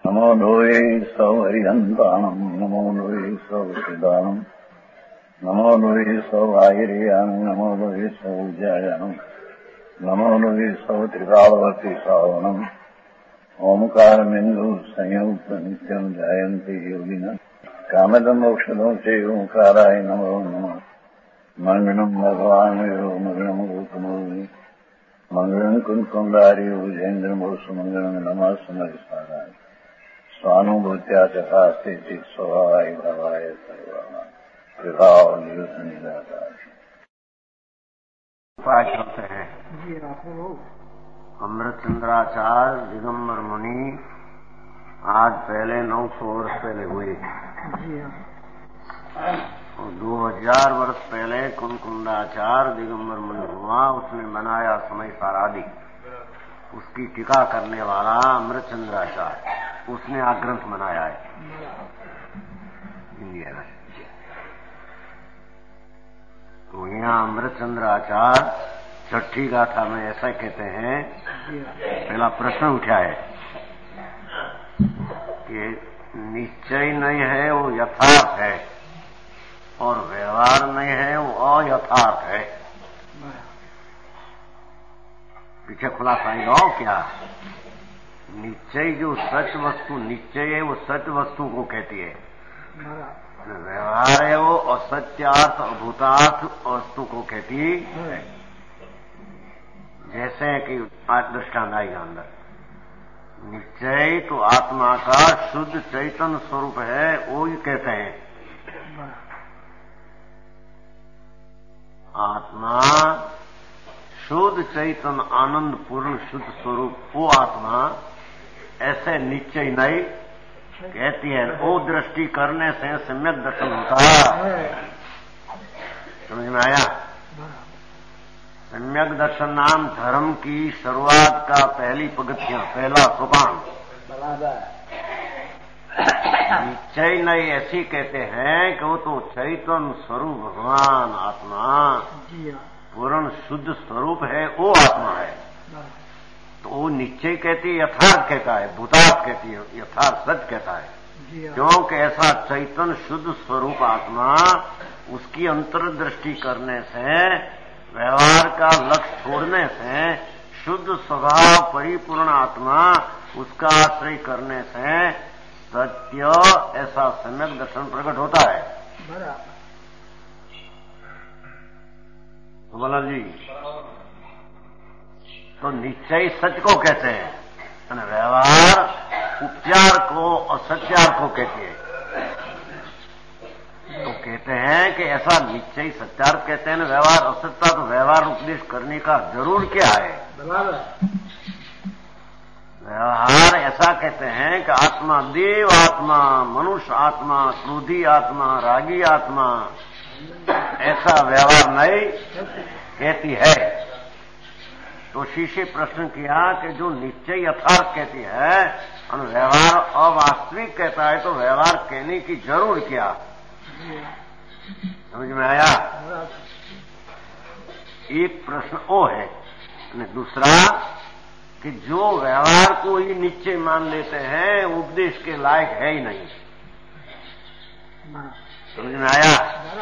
नमो लोये सौहरिहन्तानम् नमो लोये सौहृदानम् नमो लोये सौभागिर्यानम् नमो लोये सौज्यायानम् नमो लोये सौत्रिकालवर्ति सावनम् ओंकारमिन्दु संयुक्त नित्यम् जायन्ति योगिनः कामदम् औषधम् च ओंकाराय नमो नमः मंगलम् भगवान् मंगलम् गौतमोऽग्नि मंगलम् कुन्कुण्डारि उजेन्द्रमोसुमङ्गलम् नमः सुमरिसाराय स्वानुभूत्या चकास्ते स्वभावाय भावाय सर्वाणां विभाव निदाताय। उपाय चलते हैं। अमृतचंद्राचार्य दिगंबर मुनि आज पहले 900 वर्ष पहले हुए और 2000 वर्ष पहले कुनकुंडाचार्य दिगंबर मुनि हुआ। उसने बनाया समय सारादि, उसकी टीका करने वाला अमृतचंद्राचार्य, उसने ग्रंथ बनाया है इंडिया में। तो यहाँ अमृतचंद्राचार्य छठी गाथा में ऐसा कहते हैं। पहला प्रश्न उठा है कि निश्चय नहीं है वो यथार्थ है और व्यवहार नहीं है वो अयथार्थ है। पीछे खुलासा ही दो क्या? निश्चय जो सच वस्तु निश्चय है वो सच वस्तु को कहती है, व्यवहार है वो असत्यार्थ अभूतार्थ वस्तु को कहती है। जैसे कि आज दृष्टांत आएगा अंदर, निश्चय तो आत्मा का शुद्ध चैतन्य स्वरूप है, वो ही कहते हैं। आत्मा शुद्ध चैतन्य आनंद पूर्ण शुद्ध स्वरूप, वो आत्मा ऐसे निश्चय नहीं कहती है। वो दृष्टि करने से सम्यक दर्शन होता है। समझ में आया? सम्यक दर्शन नाम धर्म की शुरुआत का पहली पगथियां, पहला सोपान। निश्चय नहीं ऐसी कहते हैं कि वो तो चैतन्य स्वरूप भगवान आत्मा पूर्ण शुद्ध स्वरूप है, वो आत्मा है। तो वो निश्चय कहती है, यथार्थ कहता है, भूतार्थ कहती है, यथार्थ सच कहता है। क्योंकि ऐसा चैतन्य शुद्ध स्वरूप आत्मा, उसकी अंतर्दृष्टि करने से, व्यवहार का लक्ष्य छोड़ने से, शुद्ध स्वभाव परिपूर्ण आत्मा उसका आश्रय करने से सत्य ऐसा सम्यक दर्शन प्रकट होता है। तो बोला जी, तो निश्चय सच को कहते हैं और व्यवहार उपचार को असत्यार को कहते हैं। तो कहते हैं कि ऐसा निश्चय सत्यार्थ कहते हैं ना, व्यवहार असत्य। तो व्यवहार उपदेश करने का जरूर क्या है? व्यवहार ऐसा कहते हैं कि आत्मा देव आत्मा, मनुष्य आत्मा, क्रोधी आत्मा, रागी आत्मा, ऐसा व्यवहार नहीं कहती है। तो शिष्य प्रश्न किया कि जो निश्चय यथार्थ कहती है और व्यवहार अवास्तविक कहता है, तो व्यवहार कहने की जरूर क्या? समझ में आया? एक प्रश्न वो है। दूसरा कि जो व्यवहार को ही निश्चय मान लेते हैं, उपदेश के लायक है ही नहीं। समझ में आया?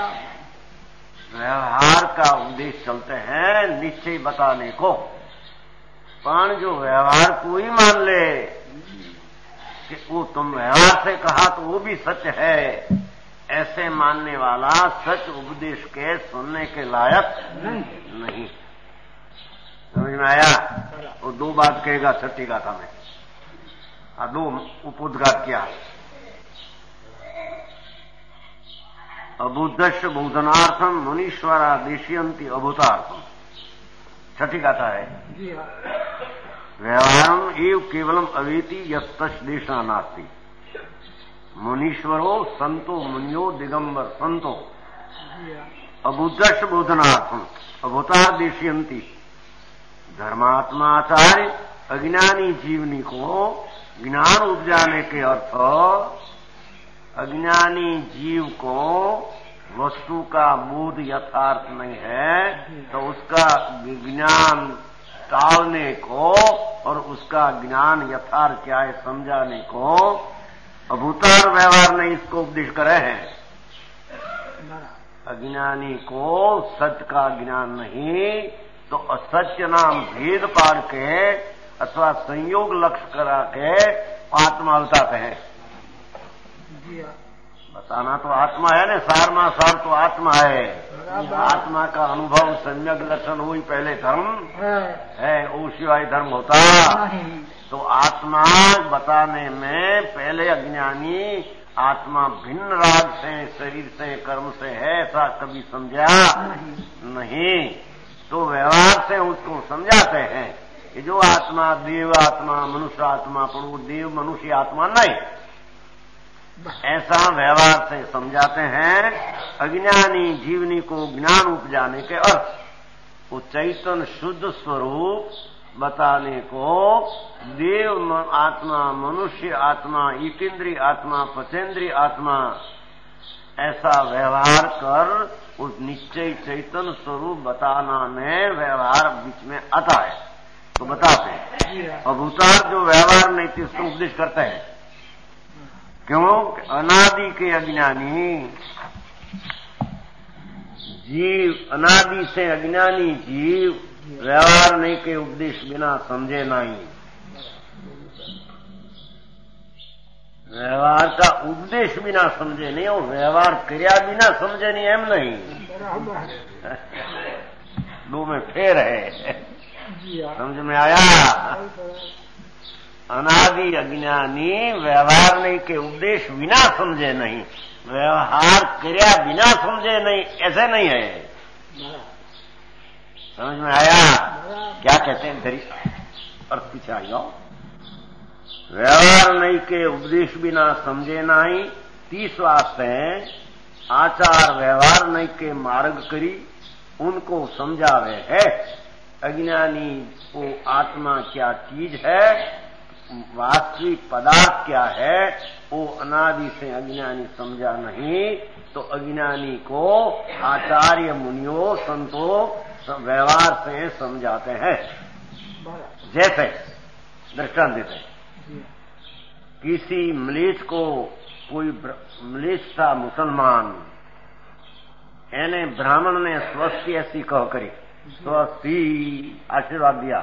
व्यवहार का उपदेश चलते हैं निश्चय बताने को, पर जो व्यवहार को ही मान ले कि वो तुम व्यवहार से कहा तो वो भी सच है, ऐसे मानने वाला सच उपदेश के सुनने के लायक नहीं। समझ में आया? वो दो बात कहेगा छठी गाथा में, दो उपोद्घात किया। अबुद्धस्य बोधनार्थम मुनीश्वरा देशयन्ति अभूतार्थम, छठी गाथा है। व्यवहारम एव केवलम अवेति यस्तस्य देशा नास्ति, मुनीश्वरो संतो मुनियो दिगंबर संतो अबुद्धस्य बोधनार्थम अभूता देशयन्ति। धर्मात्माचार्य अज्ञानी जीवनी को ज्ञान उपजाने के अर्थ, अज्ञानी जीव को वस्तु का बोध यथार्थ नहीं है, तो उसका विज्ञान टालने को और उसका ज्ञान यथार्थ क्या है समझाने को अभूतार व्यवहार ने इसको उपदेश करे हैं। अज्ञानी को सत्य का ज्ञान नहीं तो असत्य नाम भेद पाड़ के अथवा संयोग लक्ष्य करा के आत्मा बताते हैं। बताना तो आत्मा है ना, सारमा सार तो आत्मा है। आत्मा का अनुभव सम्यक लक्षण हुई पहले धर्म है, वो सिवाय धर्म होता। तो आत्मा बताने में पहले अज्ञानी आत्मा भिन्न राग से शरीर से कर्म से है ऐसा कभी समझा नहीं, तो व्यवहार से उसको समझाते हैं कि जो आत्मा देव आत्मा मनुष्य आत्मा पर वो देव मनुष्य आत्मा नहीं, ऐसा व्यवहार से समझाते हैं। अज्ञानी जीवनी को ज्ञान उपजाने के अर्थ वो चैतन्य शुद्ध स्वरूप बताने को देव आत्मा मनुष्य आत्मा इकेंद्रीय आत्मा पचेंद्रीय आत्मा ऐसा व्यवहार कर उस निश्चय चैतन्य स्वरूप बताना में व्यवहार बीच में आता है तो बताते हैं। और भूतार जो व्यवहार नहीं थी उसको उपदेश करते हैं। क्यों? अनादि के अज्ञानी जीव, अनादि से अज्ञानी जीव व्यवहार नहीं के उपदेश बिना समझे नहीं। व्यवहार का उपदेश बिना समझे नहीं और व्यवहार क्रिया बिना समझे नहीं, एम नहीं। दो में फेर है, समझ में आया? अनादि अज्ञानी व्यवहार नहीं के उपदेश बिना समझे नहीं, व्यवहार क्रिया बिना समझे नहीं, ऐसे नहीं है। समझ में आया? क्या कहते हैं धरी और पीछे आ जाओ। व्यवहार नहीं के उपदेश बिना समझे नहीं। 30 वास्ते आचार व्यवहार नहीं के मार्ग करी उनको समझावे है। अज्ञानी को आत्मा क्या चीज है, वास्तविक पदार्थ क्या है, वो अनादि से अज्ञानी समझा नहीं, तो अज्ञानी को आचार्य मुनियों संतों व्यवहार से समझाते हैं। जैसे दृष्टांत देते हैं, किसी म्लेच्छ को कोई म्लेच्छ था मुसलमान, यानी ब्राह्मण ने स्वस्ति ऐसी कह करी, स्वस्ति आशीर्वाद दिया।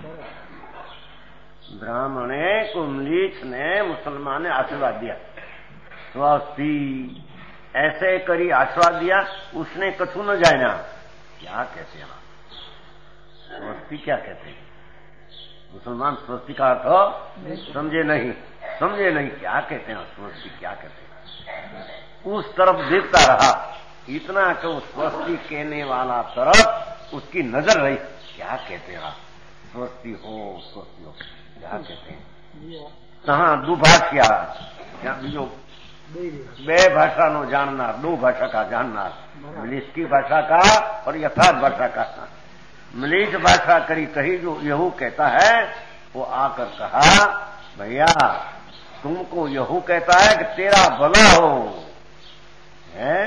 ब्राह्मण को म्लेच्छ ने मुसलमान ने आशीर्वाद दिया, स्वस्ति ऐसे करी आशीर्वाद दिया। उसने कछु न जाना क्या कहते हैं, स्वस्ति क्या कहते हैं। मुसलमान स्वस्ति का अर्थ समझे नहीं, क्या कहते हैं स्वस्ति क्या कहते हैं। उस तरफ देखता रहा, इतना कि स्वस्ति कहने वाला तरफ उसकी नजर रही, क्या कहते हैं स्वस्ति हो क्या कहते हैं। हाँ दुभाषिया बीजो बे भाषा नो जानना, दो भाषा का जानना, म्लेच्छ की भाषा का और यथार्थ भाषा का। म्लेच्छ भाषा करी कही जो यहू कहता है, वो आकर कहा भैया तुमको यहू कहता है कि तेरा भला हो है।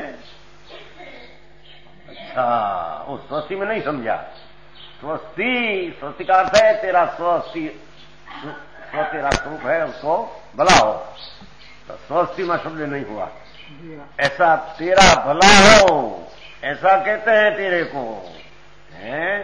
अच्छा, वो स्वस्ति में नहीं समझा। स्वस्ति का अर्थ है तेरा स्वस्ति, तेरा स्वरूप है उसको भला हो, तो स्वस्ति में शब्द नहीं हुआ। ऐसा तेरा भला हो ऐसा कहते हैं तेरे को है,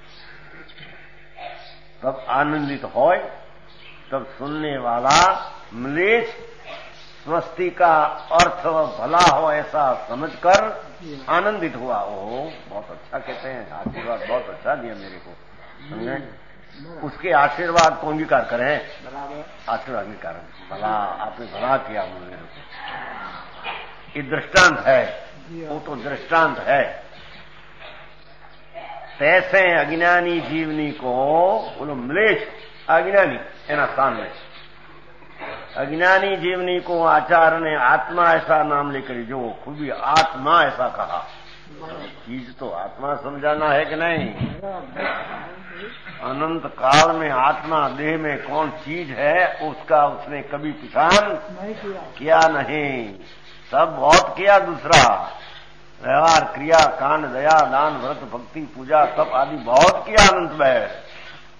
तब आनंदित हो, तब सुनने वाला म्लेच्छ स्वस्ति का अर्थ भला हो ऐसा समझकर आनंदित हुआ। ओहो बहुत अच्छा कहते हैं, आशीर्वाद बहुत अच्छा दिया मेरे को, समझे। उसके आशीर्वाद को अंगीकार करें, आशीर्वाद अंगीकार, भला आपने भला किया मेरे को। ये दृष्टांत है, वो तो दृष्टांत है। तैसे अज्ञानी जीवनी को बोलो म्लेच्छ अज्ञानी एना सामने अज्ञानी जीवनी को आचार्य ने आत्मा ऐसा नाम लेकर जो खुद भी आत्मा ऐसा कहा। चीज तो आत्मा समझाना है कि नहीं। अनंत काल में आत्मा देह में कौन चीज है उसका उसने कभी पहचान किया नहीं। सब बहुत किया, दूसरा व्यवहार क्रिया कांड दया दान व्रत भक्ति पूजा तप आदि बहुत किया अनंत में,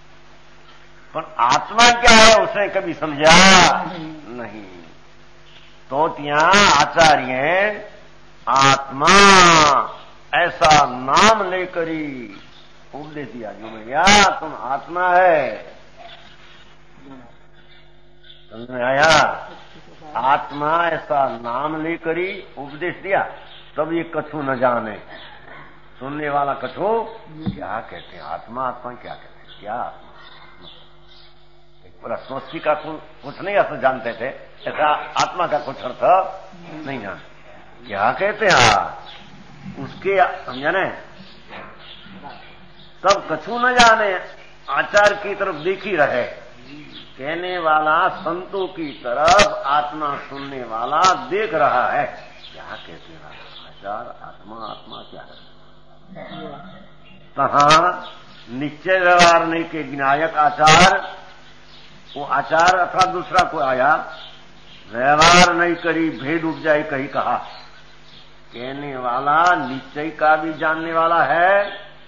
पर आत्मा क्या है उसने कभी समझा नहीं। तो ત્યાં आचार्य आत्मा ऐसा नाम लेकर ही उपदेश दिया जो भैया तुम आत्मा है। समझ में आया? आत्मा ऐसा नाम लेकर ही उपदेश दिया। तब ये कछु न जाने, सुनने वाला कछु क्या कहते हैं आत्मा, आत्मा क्या कहते हैं, क्या आत्मा। पूरा स्वस्ति का कुछ नहीं अर्थ जानते थे, ऐसा आत्मा का कुछ अर्थ नहीं जानते। क्या कहते हैं उसके, समझा ने? तब कछु न जाने, आचार की तरफ देख ही रहे। कहने वाला संतों की तरफ आत्मा सुनने वाला देख रहा है। क्या कहते हैं आचार, आत्मा, आत्मा क्या है? कहां निश्चय व्यवहार नहीं के विनायक आचार, वो आचार अर्थात दूसरा को आया। व्यवहार नहीं करी भेद उपजाई कही कहा। कहने वाला निश्चय का भी जानने वाला है,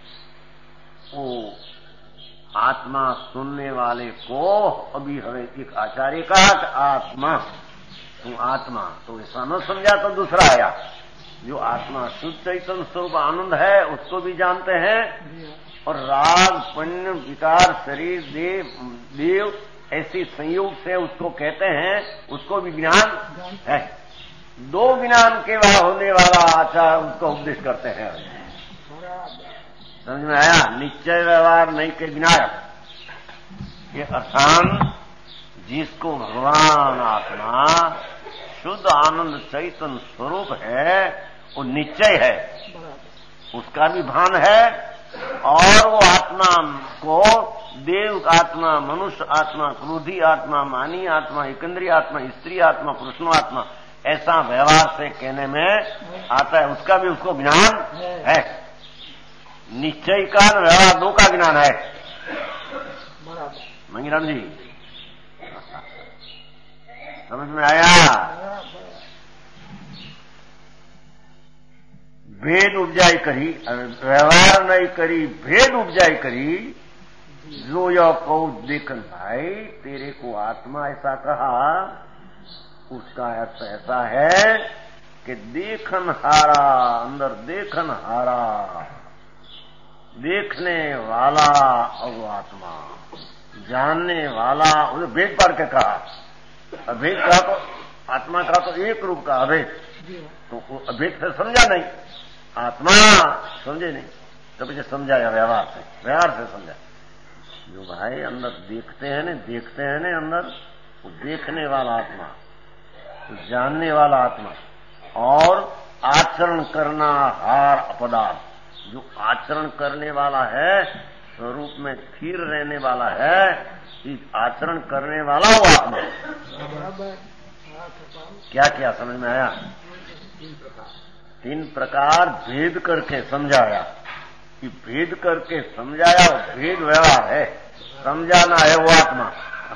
वो आत्मा सुनने वाले को अभी हमें एक आचार्य कहा कि आत्मा, तुम आत्मा, तो ऐसा न समझा तो दूसरा आया जो आत्मा शुद्ध चैतन्य स्वरूप आनंद है उसको भी जानते हैं, और राग पुण्य विकार शरीर देव ऐसी संयोग से उसको कहते हैं, उसको भी ज्ञान है। दो ज्ञान के होने वाला आचार उसको उपदेश करते हैं। समझ में आया? निश्चय व्यवहार नहीं के विनायक, ये अर्थान जिसको भगवान आत्मा शुद्ध आनंद चैतन्य स्वरूप है वो निश्चय है, उसका भी भान है। और वो आत्मा को देव आत्मा, मनुष्य आत्मा, क्रोधी आत्मा, मानी आत्मा, एकंद्रीय आत्मा, स्त्री आत्मा, पुरुषो आत्मा, ऐसा व्यवहार से कहने में आता है, उसका भी उसको ज्ञान है। निश्चय का व्यवहार दो का ज्ञान है। मंगीराम जी समझ में आया? भेद उपजाई करी, व्यवहार नहीं करी, भेद उपजाई करी। जो यह कहो देखन भाई तेरे को आत्मा ऐसा कहा, उसका अर्थ ऐसा है कि देखन हारा, अंदर देखन हारा, देखने वाला और आत्मा, जानने वाला, उसे भेद पार के कहा। अभेद कहा तो आत्मा का तो एक रूप का अभेद, तो अभेद से समझा नहीं, आत्मा समझे नहीं, तब इसे समझाया व्यवहार से समझा। जो भाई अंदर देखते हैं ना अंदर, वो देखने वाला आत्मा, जानने वाला आत्मा, और आचरण करना हार अपदार्थ, जो आचरण करने वाला है, स्वरूप में स्थिर रहने वाला है, इस आचरण करने वाला वो आत्मा। क्या क्या समझ में आया? तीन प्रकार भेद करके समझाया, कि भेद करके समझाया, भेद व्यवहार है, समझाना है वो आत्मा।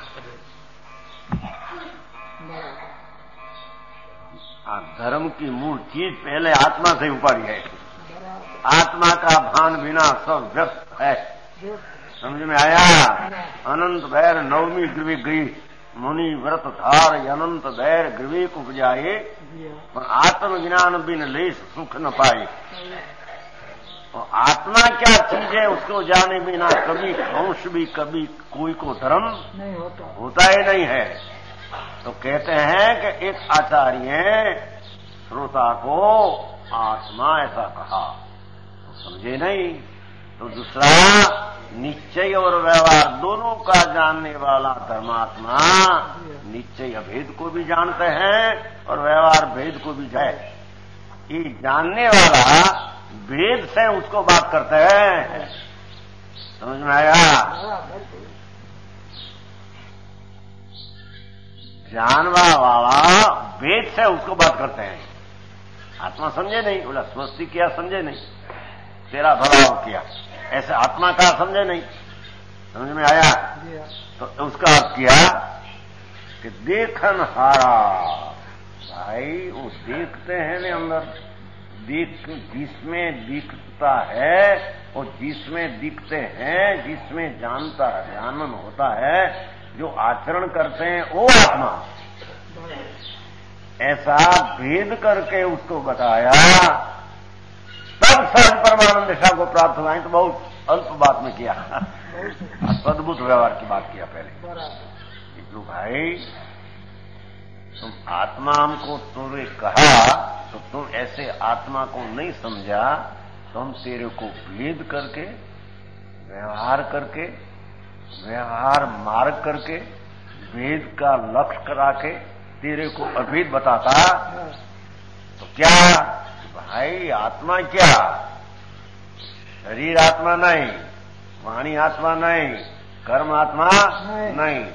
धर्म की मूल चीज पहले आत्मा से उपाड़ी है। आत्मा का भान बिना सब व्यस्त है। समझ में आया? अनंत बैर नवमी ग्रीवी गई, मुनि व्रत धार अनंत बैर ग्रीवी को उपजाए, पर आत्मज्ञान बिन लेश सुख न पाए। और आत्मा क्या चीज है उसको जाने बिना कभी अंश भी कभी कोई को धर्म होता ही नहीं है। तो कहते हैं कि एक आचार्य श्रोता को आत्मा ऐसा कहा, तो समझे नहीं, तो दूसरा निश्चय और व्यवहार दोनों का जानने वाला धर्मात्मा निश्चय अभेद को भी जानते हैं और व्यवहार भेद को भी जाए। ये जानने वाला भेद से उसको बात करते हैं। समझ में आया? जानवा वाला भेद से उसको बात करते हैं। आत्मा समझे नहीं, बोला स्वस्ति किया समझे नहीं, तेरा भला किया, ऐसे आत्मा का समझे नहीं। समझ में आया? तो उसका अर्थ किया कि देखन हारा, भाई वो देखते हैं ना अंदर, देख जिसमें दिखता है और जिसमें दिखते हैं, जिसमें जानन होता है, जो आचरण करते हैं वो आत्मा। ऐसा भेद करके उसको बताया, तब सहज परमानंद दशा को प्राप्त हुआ है। तो बहुत अल्प बात में किया, अद्भुत व्यवहार की बात किया पहले। तो भाई तुम आत्मा हमको तुमने कहा, तो तुम ऐसे आत्मा को नहीं समझा, तो हम तेरे को भेद करके, व्यवहार मार्ग करके, भेद का लक्ष्य करा के तेरे को अभेद बताता। तो क्या भाई आत्मा क्या? शरीर आत्मा नहीं, वाणी आत्मा नहीं, कर्म आत्मा नहीं।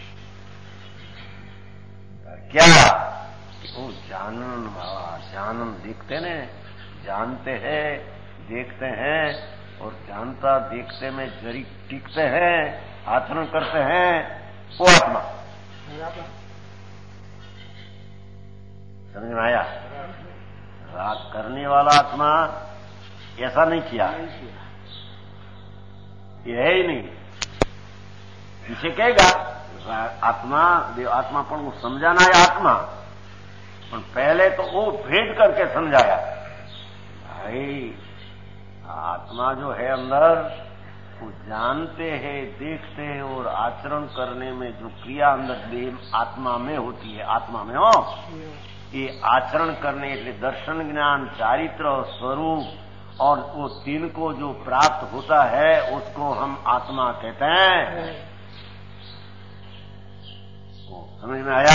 क्या वो जानन देखते ने, जानते हैं, देखते हैं, और जानता देखते में जरी टिकते हैं, आचरण करते हैं, वो आत्मा। समझ में आया? राग करने वाला आत्मा ऐसा नहीं किया, ये है ही नहीं। इसे कहेगा आत्मा पर वो समझाना है आत्मा, पर पहले तो वो भेद करके समझाया। भाई आत्मा जो है अंदर, वो जानते हैं, देखते हैं, और आचरण करने में जो क्रिया अंदर आत्मा में होती है, आत्मा में हो, ये आचरण करने के लिए दर्शन, ज्ञान, चारित्र और स्वरूप, और वो तीन को जो प्राप्त होता है उसको हम आत्मा कहते हैं। समझ में आया?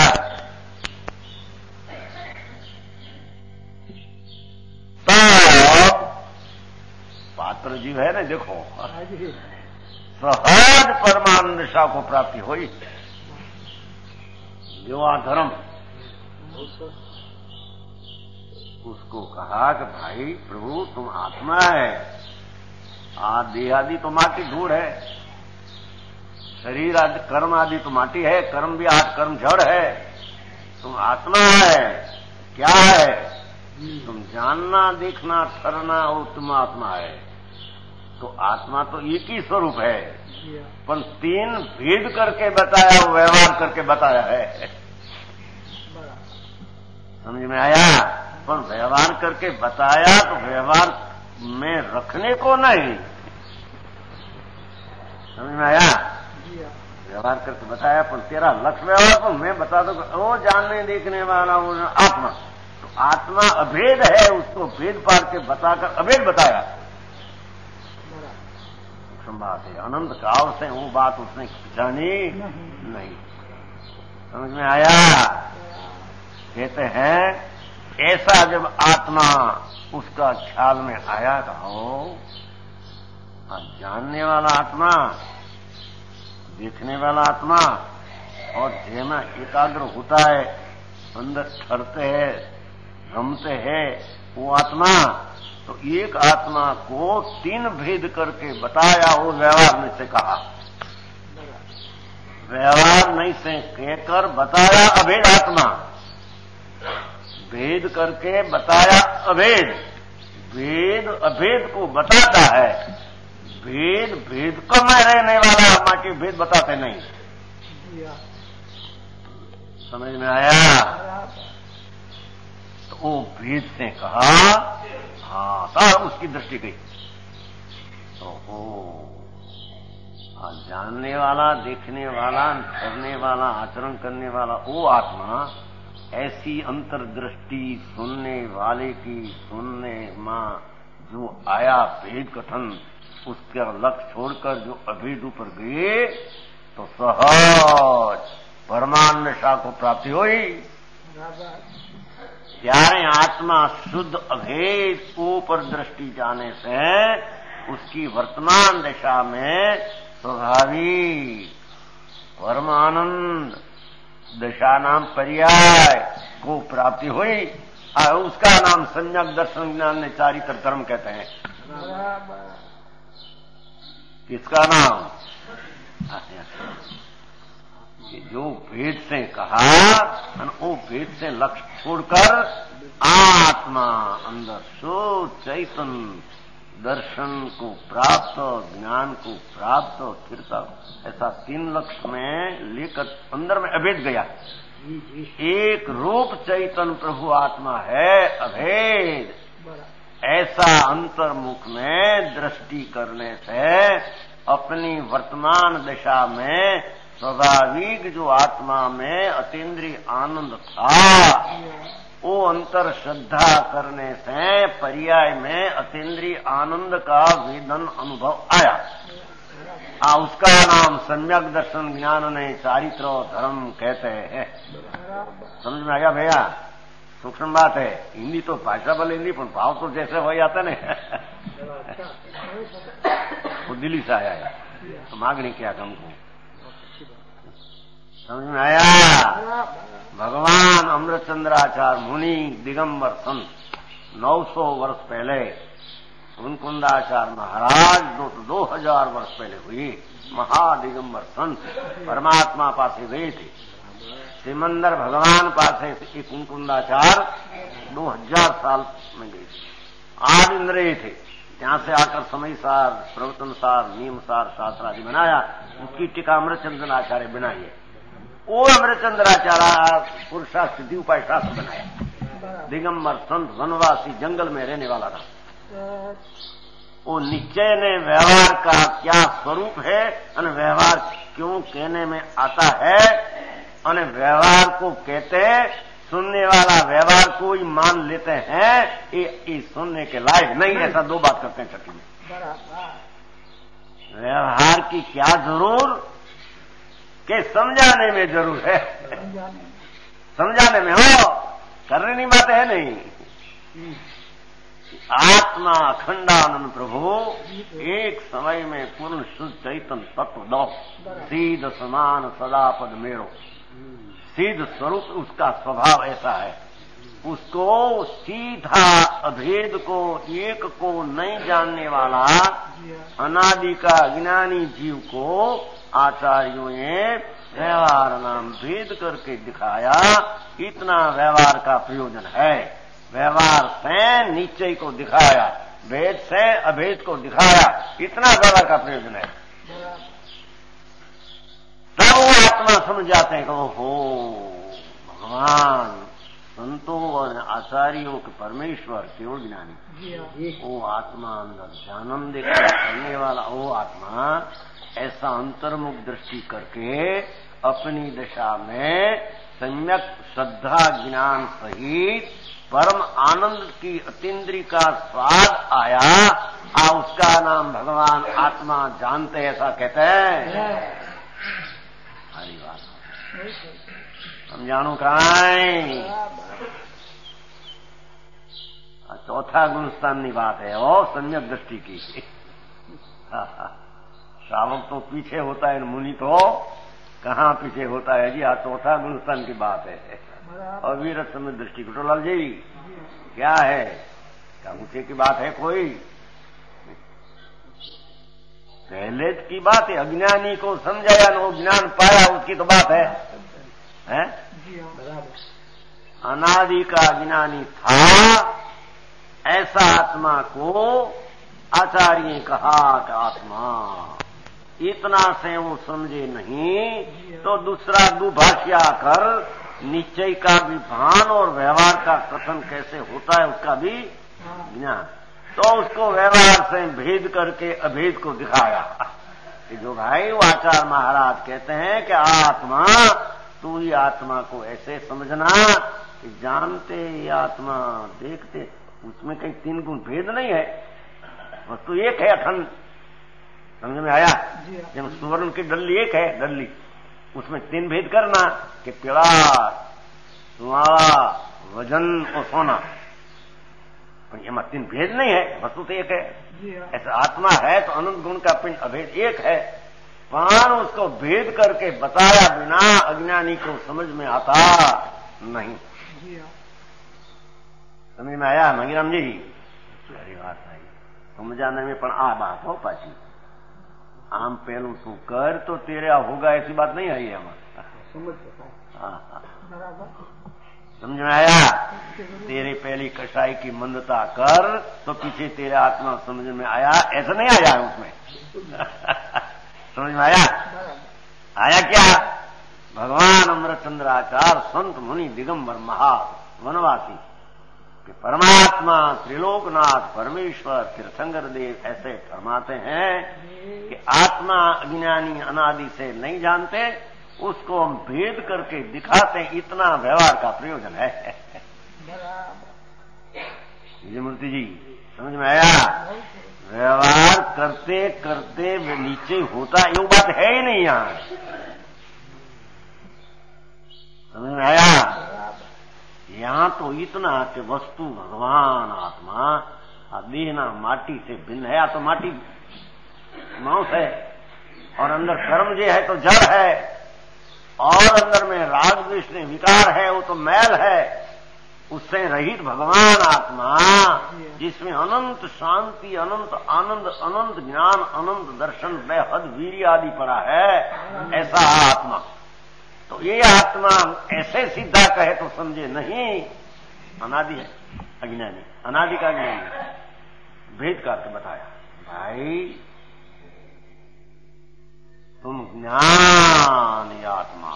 तो पात्र जीव है ना, देखो सहज परमानंद दशा को प्राप्ति हुई। विवाह धर्म उसको कहा कि भाई प्रभु तुम आत्मा है, देह आदि तो माटी धूड़ है, शरीर आदि कर्म आदि तो माटी है, कर्म भी आज कर्म जड़ है, तुम आत्मा है। क्या है? तुम जानना, देखना, ठहरना, और तुम आत्मा है। तो आत्मा तो एक ही स्वरूप है, पर तीन भेद करके बताया, व्यवहार करके बताया है। समझ में आया? पर व्यवहार करके बताया तो व्यवहार में रखने को नहीं। समझ में आया? व्यवहार करके बताया, पर तेरा लक्ष्य व्यवहार तो मैं बता दूंगा, वो जानने देखने वाला वो आत्मा। तो आत्मा अभेद है, उसको भेद पार के बताकर अभेद बताया। बात है, अनंत काल से वो बात उसने जानी नहीं। समझ में आया? कहते हैं ऐसा जब आत्मा उसका ख्याल में आया तो जानने वाला आत्मा, देखने वाला आत्मा, और जेना एकाग्र होता है, अंदर ठहरते हैं, रमते हैं वो आत्मा। तो एक आत्मा को तीन भेद करके बताया, वो व्यवहार में से कहा, व्यवहार नहीं से कहकर बताया अभेद आत्मा, भेद करके बताया अभेद। भेद अभेद को बताता है, भेद भेद को में रहने वाला माटी भेद बताते नहीं। समझ में आया? तो वो भेद से कहा, हाँ, तब उसकी दृष्टि गई। तो जानने वाला, देखने वाला, करने वाला, आचरण करने वाला वो आत्मा, ऐसी अंतर्दृष्टि सुनने वाले की सुनने मां जो आया भेद कथन, उसका लक्ष्य छोड़कर जो अभेद ऊपर गए, तो सहज परमानंद दशा को प्राप्ति हुई। प्यारे आत्मा शुद्ध अभेद ऊपर दृष्टि जाने से उसकी वर्तमान दशा में स्वाभाविक परमानंद दशा नाम पर्याय को प्राप्ति हुई, और उसका नाम संज्ञक दर्शन ज्ञान ने चारित्र धर्म कहते हैं। किसका नाम? जो भेद से कहा, वो भेद से लक्ष्य छोड़कर आत्मा अंदर शुद्ध चैतन्य दर्शन को प्राप्त, ज्ञान को प्राप्त, स्थिरता, ऐसा 3 लक्ष्य में लेकर अंदर में अभेद गया। एक रूप चैतन्य प्रभु आत्मा है, अभेद। ऐसा अंतर्मुख में दृष्टि करने से अपनी वर्तमान दशा में स्वाभाविक जो आत्मा में अतीन्द्रिय आनंद था, वो अंतर श्रद्धा करने से पर्याय में अतीन्द्रिय आनंद का वेदन अनुभव आया। उसका नाम सम्यक दर्शन ज्ञान ने चारित्र धर्म कहते हैं। समझ में आ गया भैया? सूक्ष्म बात है। हिंदी तो भाषा भले हिंदी, पर भाव तो जैसे वही आता ने। वो दिल्ली से आया है, तो मांगनी क्या हमको समझ में आया? भगवान अमृतचंद्राचार्य मुनि दिगंबर संत 900 वर्ष पहले कुंकुंदाचार्य महाराज 2000 वर्ष पहले हुई महादिगंबर संत परमात्मा पास गए थे। सिमंदर भगवान पास से कुंकुंदाचार्य 2000 साल में गए थे। 8 इंद्रिय थे। यहाँ से आकर समय सार, प्रवचन सार, नियम सार, शास्त्र आदि बनाया। उसकी टीका अमृतचंद्राचार्य बनाई है। वो अमृतचंद्राचार्य पुरुषार्थ सिद्धि उपाय शास्त्र बनाया। दिगंबर संत वनवासी जंगल में रहने वाला था। वो निश्चय ने व्यवहार का क्या स्वरूप है और व्यवहार क्यों कहने में आता है, और व्यवहार को कहते हैं, सुनने वाला व्यवहार को ही मान लेते हैं, ये सुनने के लायक नहीं। ऐसा 2 बात करते हैं छठी में। व्यवहार की क्या जरूर के समझाने में जरूर है। समझाने में हो, करने नहीं बात है नहीं। आत्मा अखंडानंद प्रभु एक समय में पूर्ण शुद्ध चैतन्य तत्व दो, सीध समान सदा पद मेरो। सीध स्वरूप उसका स्वभाव ऐसा है। उसको सीधा अभेद को, एक को नहीं जानने वाला अनादि का अज्ञानी जीव को आचार्यों ने व्यवहार नाम भेद करके दिखाया। इतना व्यवहार का प्रयोजन है। व्यवहार से निश्चय को दिखाया, भेद से अभेद को दिखाया। इतना व्यवहार का प्रयोजन है। तब वो आत्मा समझ जाते हैं कि ओहो, भगवान संतों और आचार्यों के परमेश्वर केवल ज्ञानी, वो आत्मा अंदर जानम देखकर करने वाला वो आत्मा ऐसा अंतर्मुख दृष्टि करके अपनी दशा में सम्यक श्रद्धा ज्ञान सहित परम आनंद की अतीन्द्रिय का स्वाद आया। उसका नाम भगवान आत्मा जानते, ऐसा कहते हैं। हरी बात हम जानो कहां। चौथा गुणस्थान की बात है वो सम्यक दृष्टि की। श्रावक तो पीछे होता है, मुनि तो कहाँ पीछे होता है जी। चौथा गुणस्थान की बात है। और वीरत समय दृष्टि कुटोलाल जी क्या है? क्या ऊंचे की बात है कोई? पहले की बात है, अज्ञानी को समझाया न वो ज्ञान पाया, उसकी तो बात है, हैं? अनादि का अज्ञानी था, ऐसा आत्मा को आचार्य ने कहा कि आत्मा इतना से वो समझे नहीं, तो दूसरा दुभाषिया कर निश्चय का भी भान और व्यवहार का कथन कैसे होता है उसका भी ज्ञान। तो उसको व्यवहार से भेद करके अभेद को दिखाया। कि जो भाई वो आचार्य महाराज कहते हैं कि आत्मा, तू ही आत्मा को ऐसे समझना कि जानते ये आत्मा, देखते उसमें कहीं 3 गुण भेद नहीं है, वस्तु एक है अखंड। समझ में आया? जब सुवर्ण की डल्ली एक है, डल्ली उसमें 3 भेद करना कि पीड़ा, सुहाड़ा, वजन और सोना, पर ये 3 भेद नहीं है, वस्तु तो एक है। ऐसा आत्मा है तो अनंत गुण का पिंड अभेद एक है, पर उसको भेद करके बताया बिना अज्ञानी को समझ में आता नहीं। समझ में आया मंगीराम जी? अरे बात आई समझाने में, पण आ बात हो पाची आम पहलू तू कर तो तेरे होगा, ऐसी बात नहीं आई है हमारे। समझ में आया? तेरे पहली कसाई की मंदता कर तो पीछे तेरे आत्मा समझ में आया, ऐसा नहीं आया उसमें। समझ में आया? आया क्या? भगवान अमृतचंद्र आचार्य संत मुनि दिगंबर महा वनवासी कि परमात्मा त्रिलोकनाथ परमेश्वर तीर्थंकर देव ऐसे फरमाते हैं कि आत्मा अज्ञानी अनादि से नहीं जानते, उसको हम भेद करके दिखाते, इतना व्यवहार का प्रयोजन है। जी मूर्ति जी, समझ में आया? व्यवहार करते करते नीचे होता ये बात है ही नहीं यहां। समझ में आया? यहां तो इतना कि वस्तु भगवान आत्मा देहना माटी से भिन्न है। या तो माटी मांस है और अंदर कर्म जो है तो जड़ है, और अंदर में राग द्वेष ने विकार है, वो तो मैल है। उससे रहित भगवान आत्मा जिसमें अनंत शांति, अनंत आनंद, अनंत ज्ञान, अनंत दर्शन, बेहद वीर्य आदि पड़ा है, ऐसा आत्मा। तो ये आत्मा ऐसे सीधा कहे तो समझे नहीं, अनादि है, अज्ञानी, अनादि का ज्ञानी। भेद करके बताया, भाई तुम ज्ञान आत्मा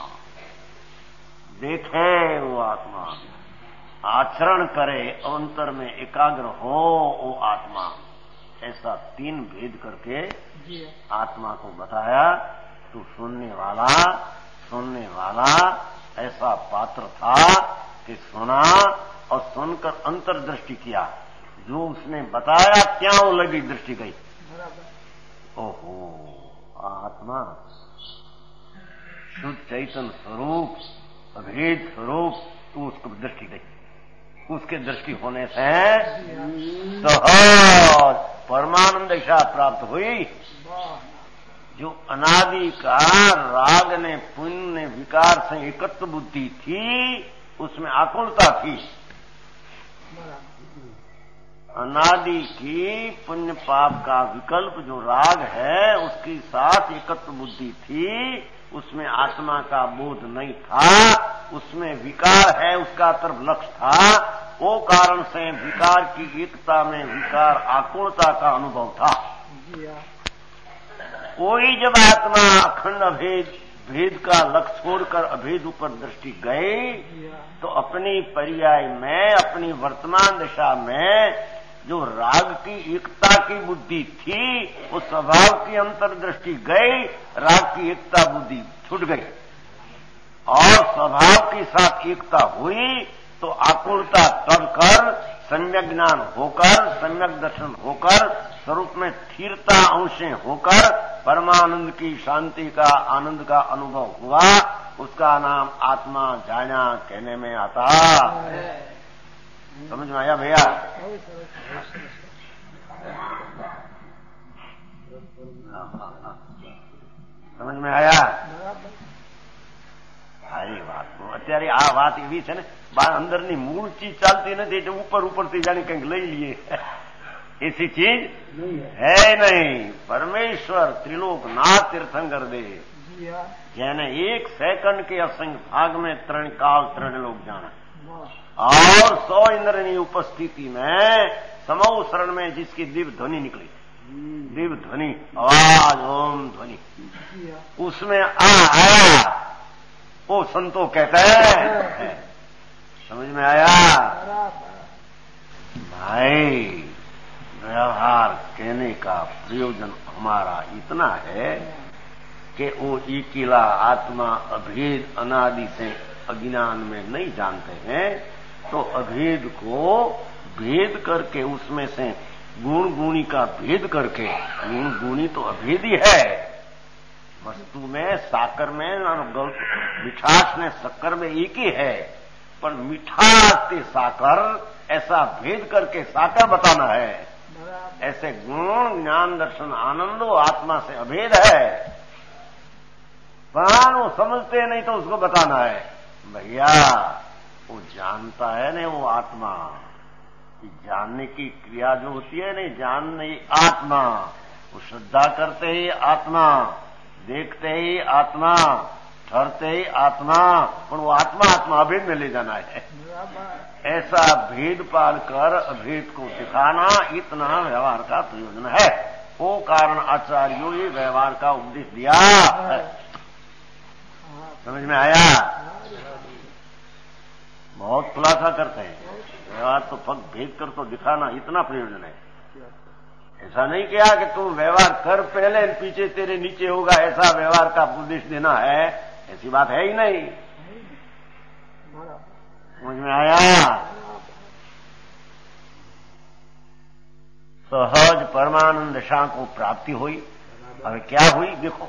देखे, वो आत्मा आचरण करे, अंतर में एकाग्र हो वो आत्मा, ऐसा तीन भेद करके आत्मा को बताया। तो सुनने वाला ऐसा पात्र था कि सुना और सुनकर अंतर्दृष्टि किया, जो उसने बताया क्या वो लगी दृष्टि गई। ओहो, आत्मा शुद्ध चैतन्य स्वरूप, अभेद स्वरूप, तो उसको दृष्टि गई। उसके दृष्टि होने से सहज परमानंद दशा प्राप्त हुई। जो अनादि का राग ने, पुण्य ने, विकार से एकत्व बुद्धि थी, उसमें आकुलता थी। अनादि की पुण्य पाप का विकल्प जो राग है, उसके साथ एकत्व बुद्धि थी, उसमें आत्मा का बोध नहीं था, उसमें विकार है, उसका तरफ लक्ष्य था। वो कारण से विकार की एकता में विकार आकुलता का अनुभव था। कोई जब आत्मा अखंड अभेद, भेद का लक्ष्य छोड़कर अभेद ऊपर दृष्टि गई, तो अपनी पर्याय में, अपनी वर्तमान दशा में जो राग की एकता की बुद्धि थी, वो स्वभाव की अंतर्दृष्टि गई, राग की एकता बुद्धि छूट गई, और स्वभाव के साथ एकता हुई, तो आकुलता तब कर, सम्यक ज्ञान होकर, सम्यक दर्शन होकर, स्वरूप में स्थिरता अंशें होकर परमानंद की शांति का, आनंद का अनुभव हुआ। उसका नाम आत्मा जाना कहने में आता। समझ में आया भैया? समझ में आया? સારી વાત. અત્યારે આ વાત એવી છે ને, અંદરની મૂળ ચીજ ચાલતી નથી, એટલે ઉપર ઉપરથી જાણે કંઈક લઈ લઈએ, ऐसी चीज है नहीं। परमेश्वर त्रिलोकनाथ तीर्थंकर दे, જેને एक सेकंड के असंख्य भाग में त्रण काल त्रण लोग जाना, और 100 इंद्र की उपस्थिति में समूह शरण में जिसकी दिव्य ध्वनि निकली, दिव्य ध्वनि, आवाज ओम ध्वनि, उसमें आया, वो संतो कहते हैं। समझ में आया भाई? व्यवहार कहने का प्रयोजन हमारा इतना है कि वो अकेला आत्मा अभेद अनादि से अज्ञान में नहीं जानते हैं, तो अभेद को भेद करके उसमें से गुण गुणी का भेद करके, गुण गुणी तो अभेद ही है, वस्तु में साकर में मिठास में शक्कर में एक ही है, पर मिठास से साकर ऐसा भेद करके साकर बताना है। ऐसे गुण ज्ञान दर्शन आनंद वो आत्मा से अभेद है, पर वो समझते नहीं तो उसको बताना है। भैया वो जानता है नहीं, वो आत्मा, जानने की क्रिया जो होती है नहीं, जानने आत्मा, वो श्रद्धा करते ही आत्मा, देखते ही आत्मा, ठहरते ही आत्मा, पर वो आत्मा आत्मा अभेद में ले जाना है। ऐसा भेद पाल कर अभेद को दिखाना, इतना व्यवहार का प्रयोजन है। वो कारण आचार्यों ने व्यवहार का उपदेश दिया है। समझ में आया? बहुत खुलासा करते हैं। व्यवहार तो फक्त भेद कर तो दिखाना, इतना प्रयोजन है। ऐसा नहीं किया कि तुम व्यवहार कर पहले पीछे तेरे नीचे होगा, ऐसा व्यवहार का उपदेश देना है, ऐसी बात है ही नहीं। समझ में आया? सहज परमानंद दशा को प्राप्ति हुई। अब क्या हुई देखो,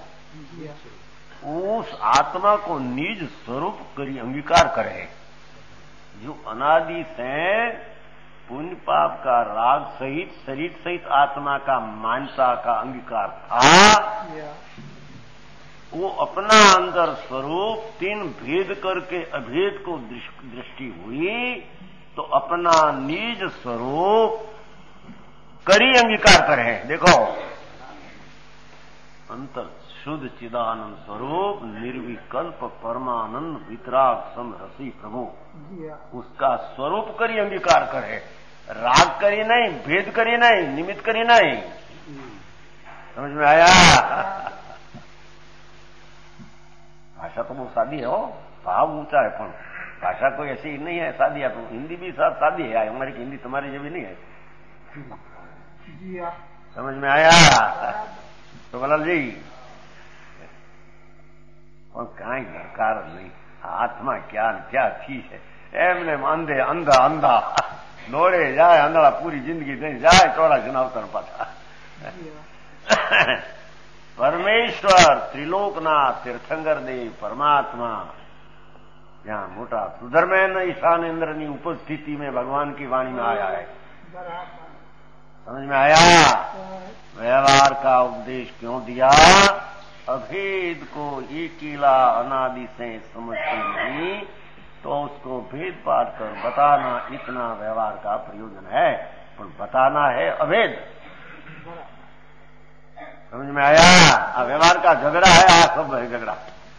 उस आत्मा को निज स्वरूप करी अंगीकार करे, जो अनादि से पुण्य पाप का राग सहित शरीर सहित आत्मा का मानता का अंगीकार था, वो अपना अंदर स्वरूप तीन भेद करके अभेद को दृष्टि हुई, तो अपना निज स्वरूप करी अंगीकार करे। देखो, अंतर शुद्ध चिदानंद स्वरूप निर्विकल्प परमानंद वितराग समरसी प्रभु, उसका स्वरूप करी अंगीकार करे, राग करी नहीं, भेद करी नहीं, निमित्त करी नहीं। समझ में आया? भाषा तो बहुत सादी है, हो भाव ऊंचा है, पर भाषा कोई ऐसी नहीं है सादी है। तो हिंदी भी साथ सादी है, हमारी हिंदी तुम्हारी जब नहीं है। समझ में आया? तो बलाल जी और काई दरकार नहीं, आत्मा क्या चीज है। एमने अंधे अंधा अंधा दौड़े जाए, अंधड़ा पूरी जिंदगी नहीं जाए, चौड़ा जनावतर पाता। परमेश्वर त्रिलोकनाथ तीर्थंकर देव परमात्मा यहाँ मोटा सुधर्मैन ईशानेन्द्र की उपस्थिति में भगवान की वाणी में आया है। समझ में आया? व्यवहार का उपदेश क्यों दिया? अभेद को एकीला अनादि से समझते नहीं, तो उसको भेद पाट कर बताना, इतना व्यवहार का प्रयोजन है। पर बताना है अभेद। समझ में आया? व्यवहार का झगड़ा है, सब है झगड़ा।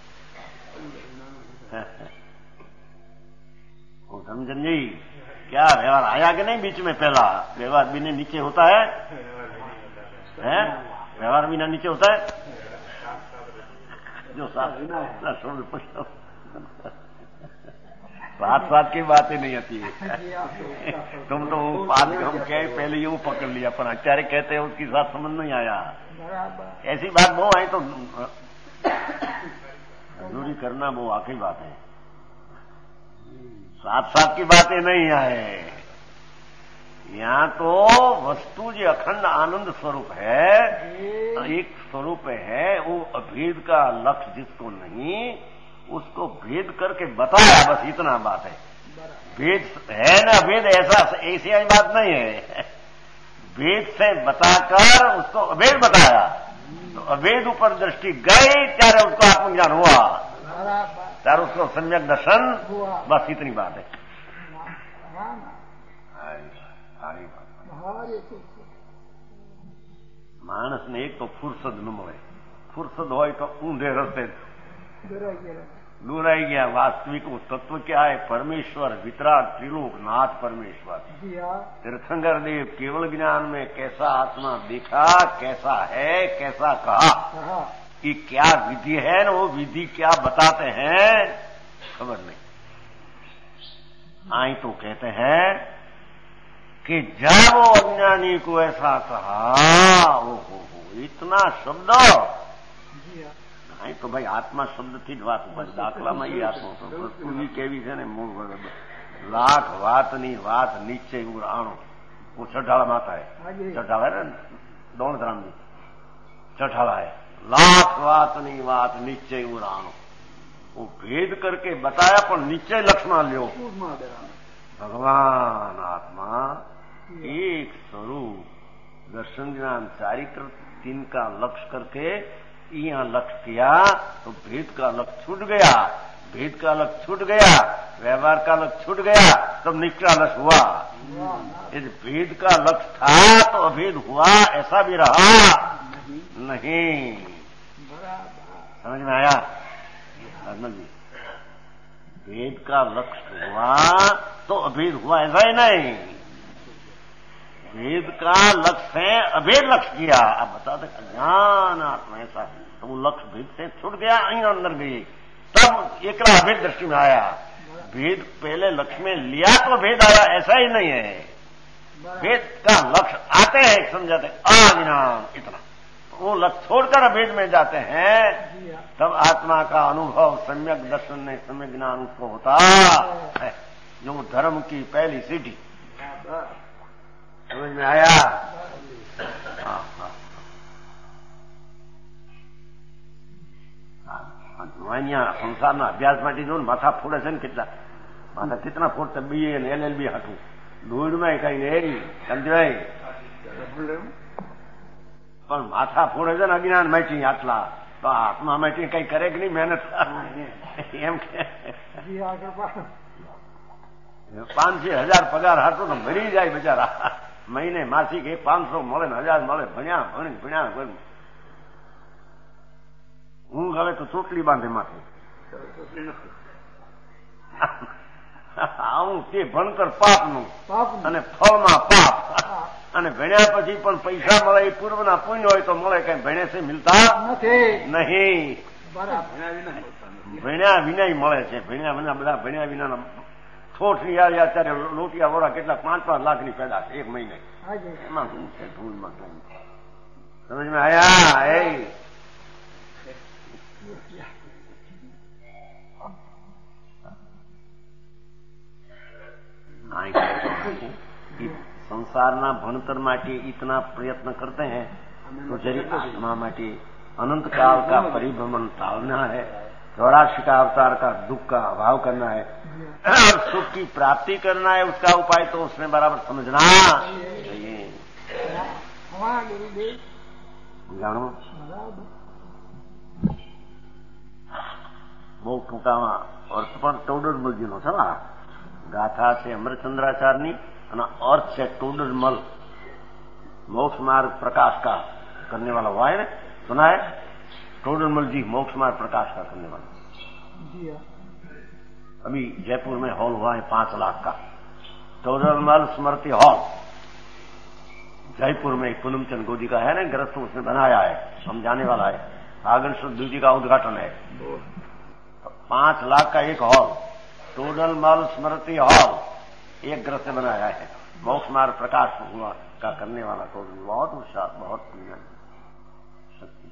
समझन जी, क्या व्यवहार आया कि नहीं बीच में? पहला व्यवहार बिना नीचे होता है, व्यवहार बिना नीचे होता है जो साथ की बातें नहीं आती है। तुम तो पांच हम कहे पहले यूं पकड़ लिया, पर अत्यारे कहते हैं उसकी साथ समझ नहीं आया। ऐसी बात वो आई तो जरूरी करना वो आखिरी बात है। साथ की बातें नहीं आए। यहाँ तो वस्तु जो अखंड आनंद स्वरूप है, एक स्वरूप है, वो अभेद का लक्ष्य जिसको नहीं, उसको भेद करके बताया, बस इतना बात है। भेद है ना, भेद ऐसी बात नहीं है। भेद से बताकर उसको अभेद बताया, तो अभेद ऊपर दृष्टि गई, चाहे उसको आत्मज्ञान हुआ, चाहे उसको सम्यक दर्शन, बस इतनी बात है। मानस ने एक तो फुर्सद न મળે, फुर्सद हो तो ऊंधे रस्ते दूर आई गया। वास्तविक तत्व क्या है? परमेश्वर वितराग त्रिलोक नाथ परमेश्वर। तीर्थंकर देव केवल ज्ञान में कैसा आत्मा देखा, कैसा है, कैसा कहा, कि क्या विधि है ना, वो विधि क्या बताते हैं खबर नहीं। आई तो कहते हैं कि जब वो अज्ञानी को ऐसा कहा, ओहो इतना शब्द, नहीं तो भाई आत्मा शब्द थी बात दाखलाમાં એ આત્મા વસ્તુની કેવી છે ને, લાખ વાતની વાત નીચે ઉરાણો, वो चढ़ाला माता है, चढ़ाला है ना दौलतराम जी, चढ़ाला है, लाख वातनी बात नीचे उराणो, वो भेद करके बताया, पर नीचे लक्ष्मा ल्यो। भगवान आत्मा एक स्वरूप दर्शन ज्ञान चारित्र तीन का लक्ष्य करके यहाँ लक्ष्य किया, तो भेद का लक्ष्य छूट गया, भेद का लक्ष्य छूट गया, व्यवहार का लक्ष्य छूट गया, तब निचला लक्ष्य हुआ। यदि भेद का लक्ष्य था तो अभेद हुआ, ऐसा भी रहा नहीं। समझ में आया? अर्जुन जी, भेद का लक्ष्य हुआ तो अभेद हुआ, ऐसा ही नहीं। भेद का लक्ष्य है, अभेद लक्ष्य किया। अब बता दे ज्ञान आत्मा ऐसा, तो वो लक्ष्य भेद से छूट गया, અહીં अंदर गई, तब एकला अभेद दृष्टि में आया। भेद पहले लक्ष्य में लिया तो भेद आया, ऐसा ही नहीं है। भेद का लक्ष्य आते हैं, समझाते अज्ञान, इतना वो लक्ष्य छोड़कर अभेद में जाते हैं, तब आत्मा का अनुभव सम्यक दर्शन में सम्यक ज्ञान उसको होता है, जो धर्म की पहली सीढ़ी। समझ में आया? અહીંયા સંસારના અભ્યાસ માટે જો માથા ફોડે છે ને, કેટલા માથા કેટલા ફોડતા, BA અને LLB હાટું ધૂળમાં કઈ નહીં સમજાય, પણ માથા ફોડે છે ને અજ્ઞાન માટી આટલા, તો આત્મા માટી કઈ કરે કે નહીં મહેનત એમ કે 5,000 પગાર હાટું તો મરી જાય બિચારા, મહિને માસિક 500 મળે ને 1000 મળે, ભણ્યા ઊંઘ હવે તો ચોટલી બાંધે માથે આવું, તે ભણતર પાપનું અને ફળમાં પાપ, અને ભણ્યા પછી પણ પૈસા મળે એ પૂર્વના પુણ્ય હોય તો મળે, કઈ ભણે છે મિલતા નહીં, ભણ્યા વિના મળે છે, ભણ્યા વિના બધા ભણ્યા વિના ઠોઠની યાર અત્યારે લોટિયા વોરા કેટલા 5-5 લાખની પેદા છે એક મહિને, એમાં શું છે ધૂળમાં કઈ સમજમાં આયા? એ संसारना भणतर माटे इतना प्रयत्न करते हैं तो जरी आत्मा माटे अनंत काल का परिभ्रमण टालना है, चौरासी का अवतार का दुख का अभाव करना है और सुख की प्राप्ति करना है, उसका उपाय तो उसने बराबर समझना चाहिए। जानो બહુ ટૂંકામાં અર્થ પણ ટોડરમલજીનો છે ને, ગાથા છે અમરચંદ્રાચાર્યની અને अर्थ છે टोडरमल, मोक्ष मार्ग प्रकाश का करने वाला हुआ है ना, सुना है? टोडरमल जी मोक्ष मार्ग प्रकाश का करने वाला। अभी जयपुर में हॉल हुआ है 5 लाख का, टोडरमल स्मृति हॉल जयपुर में पूनमचंद गोदी का है ना, ग्रस्त उसने बनाया है, समझाने वाला है, आगन शुद्ध जी का उद्घाटन है। 5 लाख का एक हॉल, टोडरमल स्मृति हॉल, एक ग्रस्त बनाया है, मोक्ष मार्ग प्रकाश हुआ का करने वाला टोडरमल, बहुत उत्साह, बहुत शक्ति,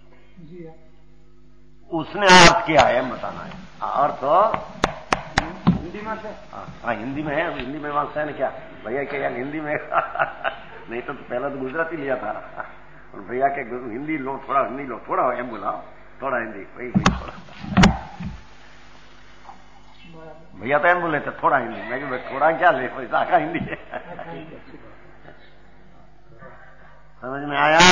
उसने अर्थ किया है, बताना है अर्थ हिंदी में से। हाँ हिंदी में है, हिंदी में वांस है ना क्या भैया के यार हिंदी में नहीं तो पहला तो गुजराती लिया था, भैया के हिंदी लो, थोड़ा हिंदी लो, थोड़ा एम बोला, थोड़ा हिंदी वही थोड़ा, भैया तो एम बोले थे थोड़ा हिंदी, मैं कि थोड़ा क्या ले, पैसा का हिंदी है। समझ में आया?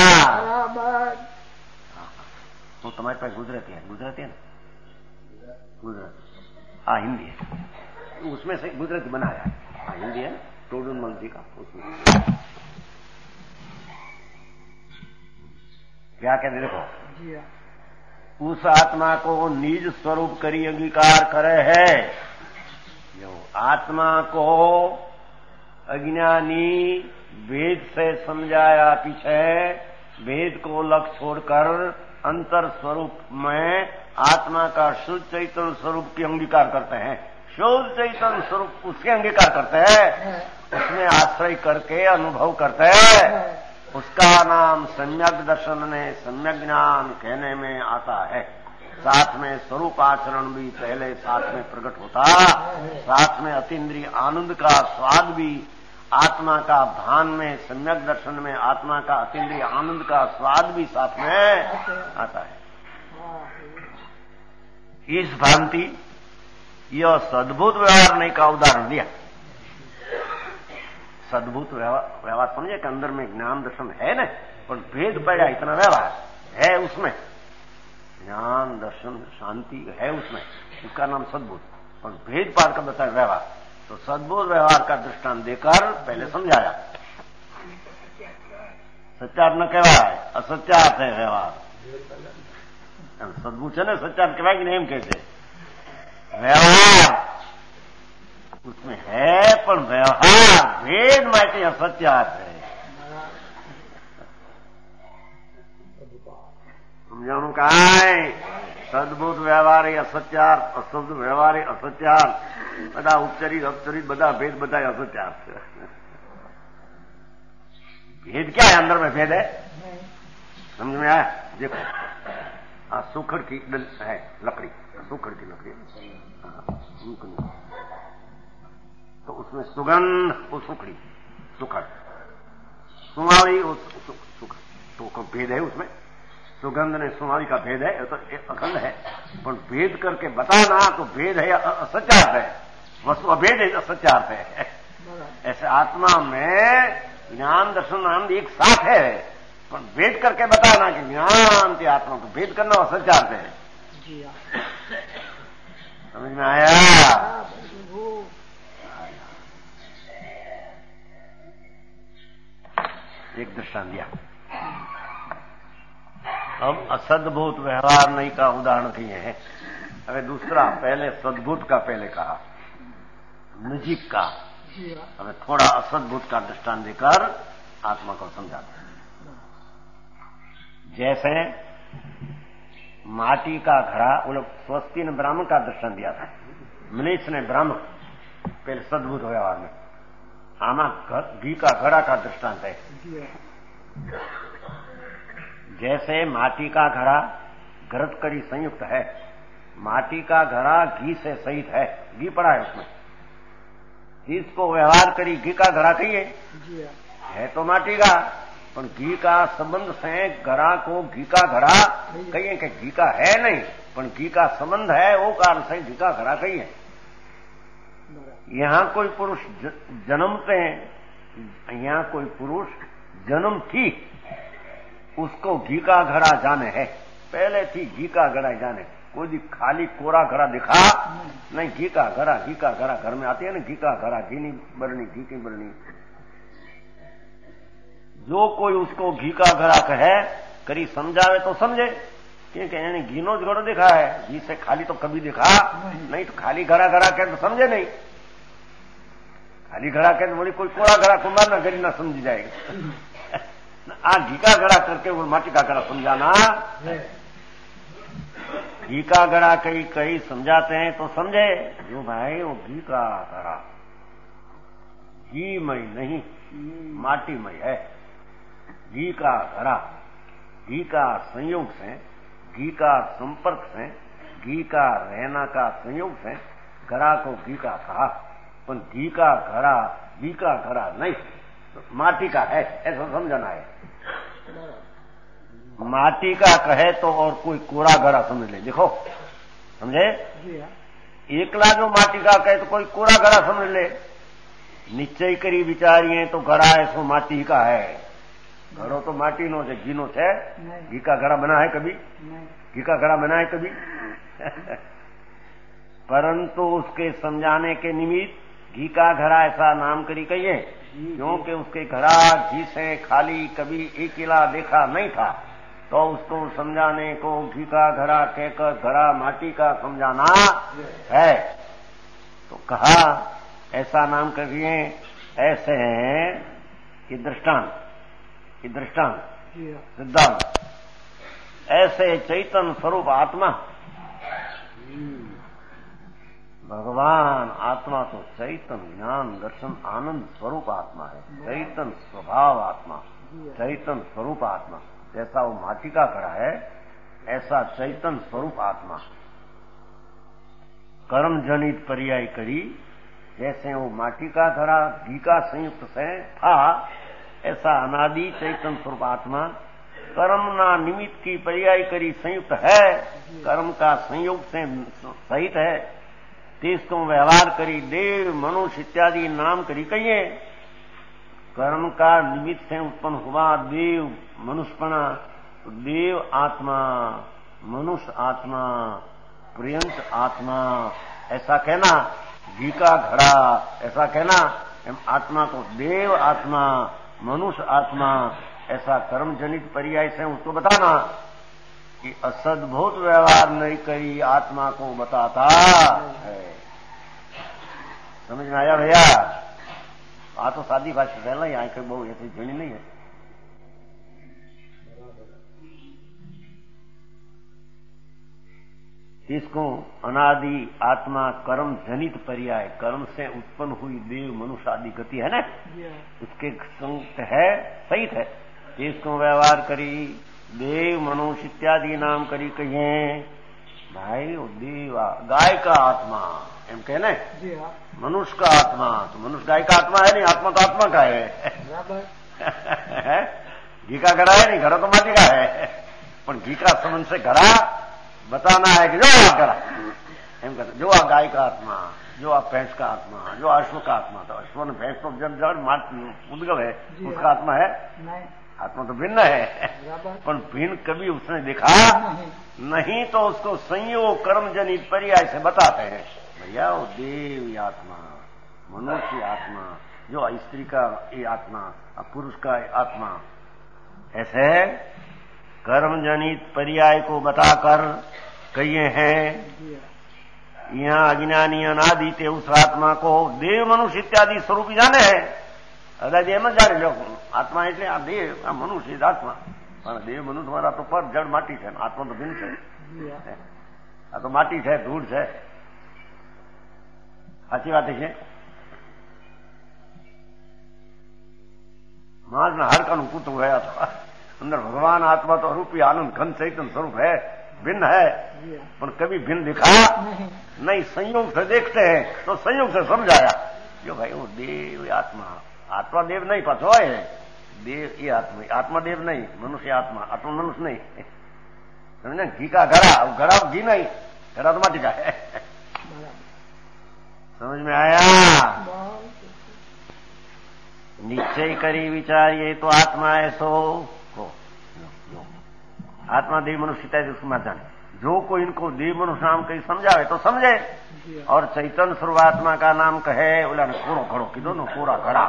तो तुम्हारे पास गुजराती है ना, गुजराती, हाँ हिंदी है, उसमें से गुजराती बनाया है, हाँ हिंदी है टोडरमल जी का, उसमें क्या कहते देखो, उस आत्मा को निज स्वरूप करी अंगीकार करे है, आत्मा को अज्ञानी भेद से समझाया पीछे, भेद को लक्ष्य छोड़कर अंतर स्वरूप में आत्मा का शुद्ध चैतन्य स्वरूप की अंगीकार करते हैं, शुद्ध चैतन्य स्वरूप उसके अंगीकार करते हैं, उसमें आश्रय करके अनुभव करते हैं, उसका नाम सम्यक दर्शन में सम्यक ज्ञान कहने में आता है। साथ में स्वरूप आचरण भी पहले साथ में प्रकट होता, साथ में अतीन्द्रिय आनंद का स्वाद भी आत्मा का भान में, सम्यक दर्शन में आत्मा का अतीन्द्रिय आनंद का स्वाद भी साथ में आता है। इस भ्रांति यह सद्भुत व्यवहार नहीं का उदाहरण दिया। सद्भुत व्यवहार समझे कि अंदर में ज्ञान दर्शन है ना, पर भेद पड़ा इतना व्यवहार है उसमें, ज्ञान दर्शन शांति है उसमें, उसका नाम सद्भुत, और भेद पार का बताया व्यवहार, तो सद्भुत व्यवहार का दृष्टांत देकर पहले समझाया। सच्चार्थ न कहवाय, असत्यार्थ है व्यवहार, सद्भुत है ना, सच्चार्थ कहवाय कि नहीं, हम कहते व्यवहार उसमें है, पर व्यवहार भेद माटे असत्यार्थ है। समझाणु कहा है સદબુદ્ધ વ્યવહાર એ અસત્યાર, અશબ્દ વ્યવહાર એ અસત્યાર, બધા ઉપચરિત અપચરિત બધા भेद બધા असत्यार છે। भेद क्या है? अंदर में भेद है, समझ में आया? देखो सुखड़ की है लकड़ी, सुखड़ की लकड़ी, तो उसमें सुगंध वो सुखड़ी सुखड़, सुमावली वो सुखड़, तो भेद है उसमें। सुगंध ने सुमावली का भेद है, तो अखंड है, पर भेद करके बताना तो भेद है असत्यार्थ है, वस्तु अभेद है असत्यार्थ है। ऐसे आत्मा में ज्ञान दर्शन आनंद एक साथ है, पर भेद करके बताना कि ज्ञान की आत्मा को भेद करना असत्यार्थ है। समझ में आया? एक दृष्टांत दिया। अब असद्भूत व्यवहार नहीं का उदाहरण किए हैं। अगर दूसरा, पहले सद्भूत का पहले कहा, नजीक का, हमें थोड़ा असद्भूत का दृष्टांत देकर आत्मा को समझाते हैं। जैसे माटी का घड़ा, वो लोग स्वस्ति ने ब्राह्मण का दृष्टांत दिया था, मनीष ने ब्राह्मण, पहले सद्भूत व्यवहार में आमा घी का घड़ा का दृष्टांत है। जैसे माटी का घड़ा घृत कड़ी संयुक्त है, माटी का घड़ा घी से सहित है, घी पड़ा है उसमें, इसको व्यवहार करी घी का घड़ा कहिए, है तो माटी का, पर घी का संबंध से घड़ा को घी का घड़ा कहिए कि घी का है नहीं, पर घी का संबंध है, वो कारण से घी का घड़ा कहिए। यहां कोई पुरुष जन्मते हैं, यहां कोई पुरुष जन्म थी, उसको घी का घड़ा जाने है, पहले थी घी का घड़ा जाने, कोई खाली कोरा घड़ा दिखा नहीं, घी का घड़ा, घी का घड़ा घर में आती है ना, घी का घड़ा, घी नहीं बरनी, घी की बरनी, जो कोई उसको घी का घड़ा कहे करी समझावे तो समझे, क्योंकि यानी घी नो घड़ो दिखा है, घी से खाली तो कभी दिखा नहीं, तो खाली घड़ा घड़ा कहे तो समझे नहीं, खाली घड़ा कहे तो बोली कोई कोरा घड़ा कुमार ना गरी ना समझ जाएगा। आ घी का घड़ा करके वो माटी का घड़ा समझाना, घी का घड़ा कहीं कहीं समझाते हैं तो समझे, जो भाई वो घी का घड़ा घीमय नहीं माटीमय है, घी का घड़ा, घी का संयोग से, घी का संपर्क से, घी का रहना का संयोग से घड़ा को घी का कहा, पर घी का घड़ा नहीं, तो माटी का है ऐसा समझना है। माटी का कहे तो और कोई कोरा घड़ा समझ ले, देखो समझे, एकला जो माटी का कहे तो कोई कोरा घड़ा समझ ले, निश्चय करी विचारिए तो घड़ा ऐसो माटी का है, घड़ो तो माटी नो है, घी नो है, घी का घड़ा बना है कभी, घी का घड़ा बना है कभी परंतु उसके समझाने के निमित्त घी का घड़ा ऐसा नाम करी कहिए, क्योंकि उसके घड़ा घी से खाली कभी एक किला देखा नहीं था, तो उसको समझाने को घी का घड़ा कहकर घड़ा माटी का समझाना है, तो कहा ऐसा नाम करिए, ऐसे हैं ये दृष्टांत सिद्धांत, ऐसे चैतन्य स्वरूप आत्मा, भगवान आत्मा तो चैतन्य ज्ञान दर्शन आनंद स्वरूप आत्मा है, चैतन्य स्वभाव आत्मा, चैतन्य स्वरूप आत्मा, जैसा वो माटी का घड़ा है ऐसा चैतन्य स्वरूप आत्मा, कर्म जनित पर्याय करी, जैसे वो माटी का घड़ा घी का संयुक्त से था, ऐसा अनादि चैतन्य स्वरूप आत्मा कर्म ना निमित्त की पर्याय करी संयुक्त है, कर्म का संयोग से सहित है, तेज व्यवहार करी देव मनुष्य इत्यादि नाम करी कहिए, कर्म का निमित्त से उत्पन्न हुआ देव मनुष्यपना, तो देव आत्मा, मनुष्य आत्मा, प्रियंत आत्मा ऐसा कहना, घी का घड़ा ऐसा कहना, आत्मा को देव आत्मा मनुष्य आत्मा ऐसा कर्म जनित पर्याय से उसको बताना, कि असद्भुत व्यवहार नहीं करी आत्मा को बताता है। समझ में आया भैया? आ तो सादी भाषा है ना, यहाँ कोई बहुत ऐसी झेड़ी नहीं है। इसको अनादि आत्मा कर्म जनित पर्याय, कर्म से उत्पन्न हुई देव मनुष्य आदि गति है ना, उसके संग है, सहित है। इसको व्यवहार करी देव मनुष्य इत्यादि नाम करी कहिए भाई वो देव गाय का आत्मा एम कहे ना, मनुष्य का आत्मा तो मनुष्य गाय का आत्मा है नहीं, आत्मा तो आत्मा का है। घी का घड़ा है नहीं, घड़ा तो माटी का है, पर घी का संबंध से घड़ा बताना है कि जो आ घड़ा एम कहते, जो आ गाय का आत्मा, जो आ भैंस का आत्मा, जो अश्व का आत्मा, तो अश्व ने भैंस तो जब उद्गव है, उसका आत्मा है, आत्मा तो भिन्न है, पर भिन्न कभी उसने देखा नहीं, तो उसको संयोग कर्म जनित पर्याय से बताते हैं भैया वो देव आत्मा, मनुष्य आत्मा, जो स्त्री का ये आत्मा, पुरुष का आत्मा, ऐसे कर्म जनित पर्याय को बताकर कहिए हैं। यहाँ अज्ञानी अनादि थे उस आत्मा को देव मनुष्य इत्यादि स्वरूप जाने हैं। अदाजी एम जाने लो आत्मा એટલે આ દેવ આ મનુષ્ય આત્મા, પણ દેવ મનુષ્ય તમારા તો પર જડ માટી છે, આત્મા તો ભિન્ન છે, આ તો માટી છે, ધૂળ છે, સાચી વાત છે। માણસના હાડકાનું પૂતળું है, अंदर भगवान आत्मा तो रूपी आनंद घन चैतन्य स्वरूप है, भिन्न है, पर कभी भिन्न दिखा नहीं, संयोग से देखते हैं तो संयोग से समझाया जो भाई वो देव आत्मा, आत्मा देव नहीं पाछो है, देव ये आत्मा, आत्मा देव नहीं, मनुष्य आत्मा, आत्मा मनुष्य नहीं, समझे? घी का घड़ा, घड़ा घी नहीं, घड़ा तो माटी का है। समझ में आया? निश्चय करी विचारिए तो आत्मा ऐसो हो, आत्मा देव मनुष्य है उसको मत जाने। जो कोई इनको देव मनुष्य नाम कहीं समझावे तो समझे, और चैतन्य सर्वात्मा का नाम कहे बोला कोरो खड़ो कीधो नो कोरा खड़ा,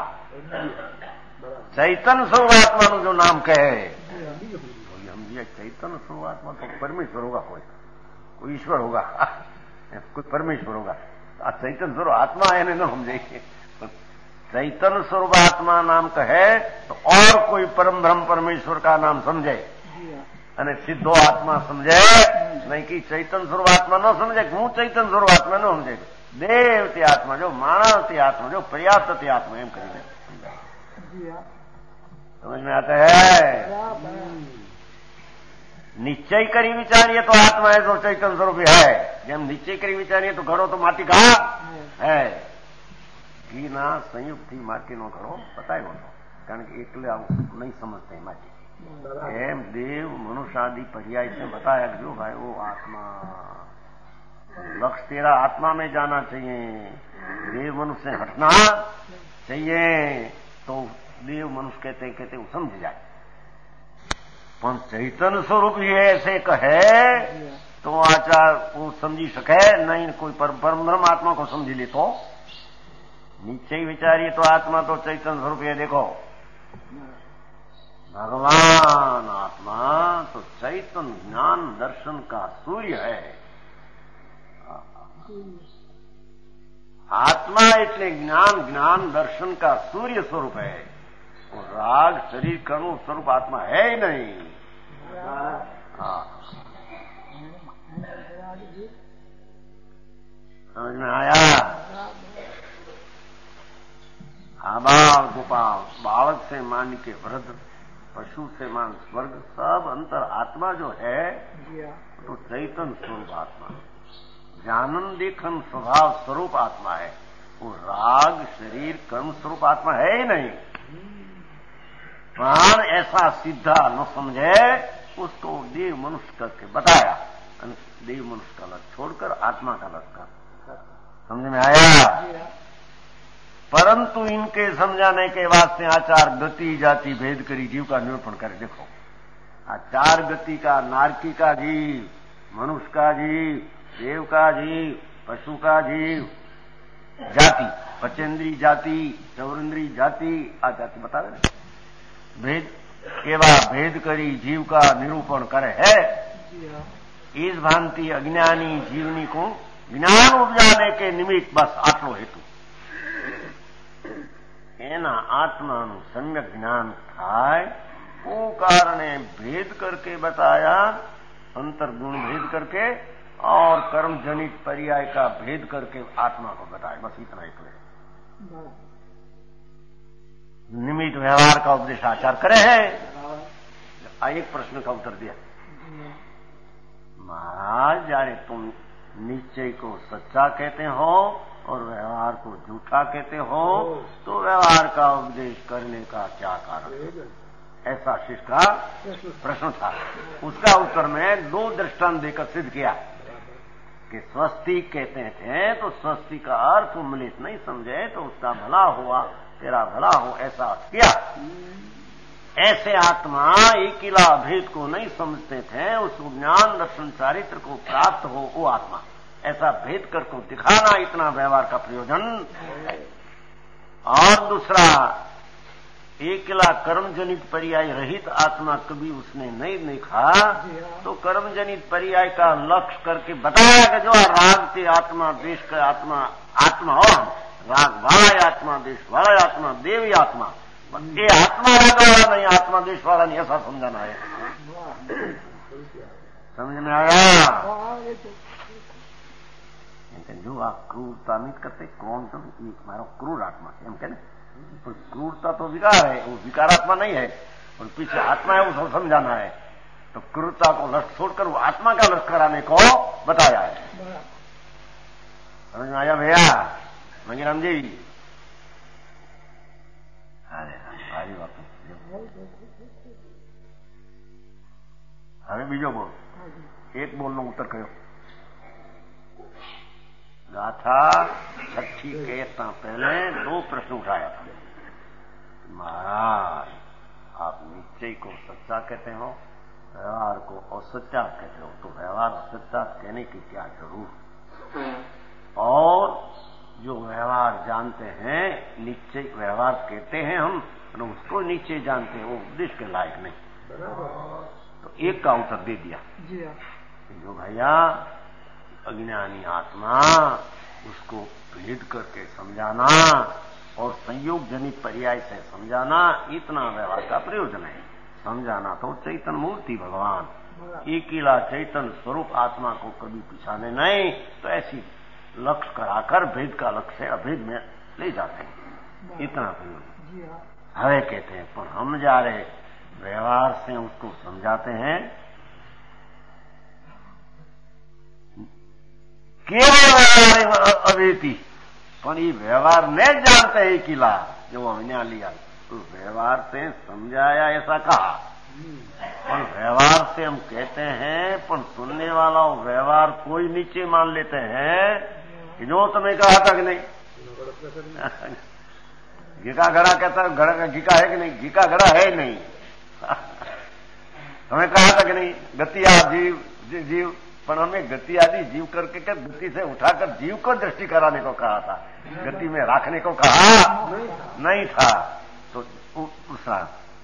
चैतन्य सर्वात्मा नो जो नाम कहे हम ये चैतन्य सर्वात्मा तो परमेश्वर होगा, कोई ईश्वर होगा, कोई परमेश्वर होगा, चैतन्य स्वरूप आत्मा है न समझे, चैतन्य स्वरूप आत्मा नाम कहे तो और कोई परम ब्रह्म परमेश्वर का नाम समझे, અને सिद्धो आत्मा समझे नहीं कि चैतन्य स्वरूप आत्मा न समझे, हूँ चैतन्य स्वरूप आत्मा न समझे, देव ते आत्मा, जो मानव ते आत्मा, जो पर्याप्त ते आत्मा एम करीने समझ में आता है। निश्चय करी विचारिए तो आत्मा है तो चैतन्य स्वरूप है, जब निश्चय करी विचारिए तो घड़ो तो माटी का है, घी ना संयुक्त थी माटी नो घड़ो बताए हो, कारण के एकले नहीं समझते माटी एम देव मनुष्य आदि पर्याय से बताया जो भाई वो आत्मा, लक्ष्य तेरा आत्मा में जाना चाहिए, देव मनुष्य से हटना चाहिए, तो देव मनुष्य कहते वो समझ जाए, पर चैतन्य स्वरूप ही ऐसे कहे तो आचार वो समझी सके नहीं, कोई परम ब्रह्म आत्मा को समझ ले तो निश्चय विचारिए तो आत्मा तो चैतन्य स्वरूप है। देखो भगवान आत्मा तो चैतन्य ज्ञान दर्शन का सूर्य है, आत्मा એટલે ज्ञान दर्शन का सूर्य स्वरूप है, और राग शरीर कर्म स्वरूप आत्मा है ही नहीं। समझ में आया? आबाल गोपाल, बालक से मान के वृद्ध, पशु से मान स्वर्ग, सब अंतर आत्मा जो है तो चैतन्य स्वरूप आत्मा, जानन देखन स्वभाव स्वरूप आत्मा है, वो राग शरीर कर्म स्वरूप आत्मा है ही नहीं। प्राण ऐसा सीधा न समझे उसको देव मनुष्य करके बताया, देव मनुष्य का लक्ष्य छोड़कर आत्मा का लक्ष्य, समझ में आया? परंतु इनके समझाने के वास्ते आचार गति जाति भेद करी जीव का निरूपण करे। देखो आचार गति का, नारकी का जीव, मनुष्य का जीव, देव का जीव, पशु का जीव, जाति पचेंद्री जाति, चौरेंद्री जाति, आ जाति बता रहे भेद केवा भेद करी जीव का निरूपण करे है, इस भांति अज्ञानी जीवनी को ज्ञान उपजाने के निमित्त बस आटलो हेतु एना आत्मानु सम्यक ज्ञान थाय वो कारणे भेद करके बताया, अंतर्गुण भेद करके और कर्म जनित पर्याय का भेद करके आत्मा को बताया। बस इतना ही तो है। निमित्त व्यवहार का उपदेश आचार करे हैं। एक प्रश्न का उत्तर दिया, महाराज जाने तुम निश्चय को सच्चा कहते हो और व्यवहार को झूठा कहते हो, तो व्यवहार का उपदेश करने का क्या कारण है? ऐसा शिष्य का प्रश्न था। उसका उत्तर में 2 दृष्टांत देकर सिद्ध किया कि स्वस्तिक कहते थे तो स्वस्ति का अर्थ मलित नहीं समझे तो उसका भला हुआ, तेरा भला हो, ऐसा किया। ऐसे आत्मा एकिला भेद को नहीं समझते थे, उस ज्ञान दर्शन चारित्र को प्राप्त हो वो आत्मा, ऐसा भेद कर को दिखाना इतना व्यवहार का प्रयोजन है। और दूसरा, एकिला कर्मजनित पर्याय रहित आत्मा कभी उसने नहीं देखा, तो कर्मजनित पर्याय का लक्ष्य करके बताया कि जो राग से आत्मा, देश का आत्मा, आत्मा और राग वाला आत्मा, देश वाला आत्मा, देवी आत्मा, ये आत्मा राग वाला नहीं, आत्मा देश वाला नहीं, ऐसा समझाना है। समझ में आया? जो आप क्रूरता नहीं करते, कौन तो मारो क्रूर आत्मा से हम कहते, पर क्रूरता तो विकार है, वो विकारात्मा नहीं है, और पीछे आत्मा है, उसको समझाना है। तो क्रूरता को लक्ष्य छोड़कर वो आत्मा का लक्ष्य कराने को बताया है। समझ में आया भैया? मंगीराम जी, अरे सारी बात हमें बीजो बोल, एक बोलना उत्तर करो। गाथा छठी कहता पहले 2 प्रश्न उठाया था। महाराज, आप निश्चय को सच्चा कहते हो, व्यवहार को असच्चा कहते हो, तो व्यवहार सच्चा कहने की क्या जरूर? और जो व्यवहार जानते हैं, निश्चय व्यवहार कहते हैं हम, तो उसको निश्चय जानते हैं, वो उपदेश के लायक नहीं। तो एक का उत्तर दे दिया जो भैया अज्ञानी आत्मा, उसको भेद करके समझाना और संयोग जनित पर्याय से समझाना, इतना व्यवहार का प्रयोजन है। समझाना तो चैतन्य मूर्ति भगवान, एकिला चैतन्य स्वरूप आत्मा को कभी पिछाने नहीं, तो ऐसी लक्ष्य कराकर भेद का लक्ष्य से अभेद में ले जाते हैं, इतना प्रयोजन। हवे कहते हैं, पर हम जा रहे व्यवहार से उसको समझाते हैं, केवल अवेती, पर ये व्यवहार नहीं जानते ही किला जो हमने लिया, तो व्यवहार से समझाया ऐसा कहा, पर व्यवहार से हम कहते हैं, पर सुनने वाला व्यवहार कोई नीचे मान लेते हैं कि जो तुम्हें कहा था कि नहीं, घिका घड़ा कहता है, घिका है कि नहीं, घिका घड़ा है नहीं। हमें कहा था कि नहीं, गतिया जीव जीव, पर हमें गति आदि जीव करके गति से उठाकर जीव को दृष्टि कराने को कहा था, गति में रखने को कहा नहीं था। तो दूसरा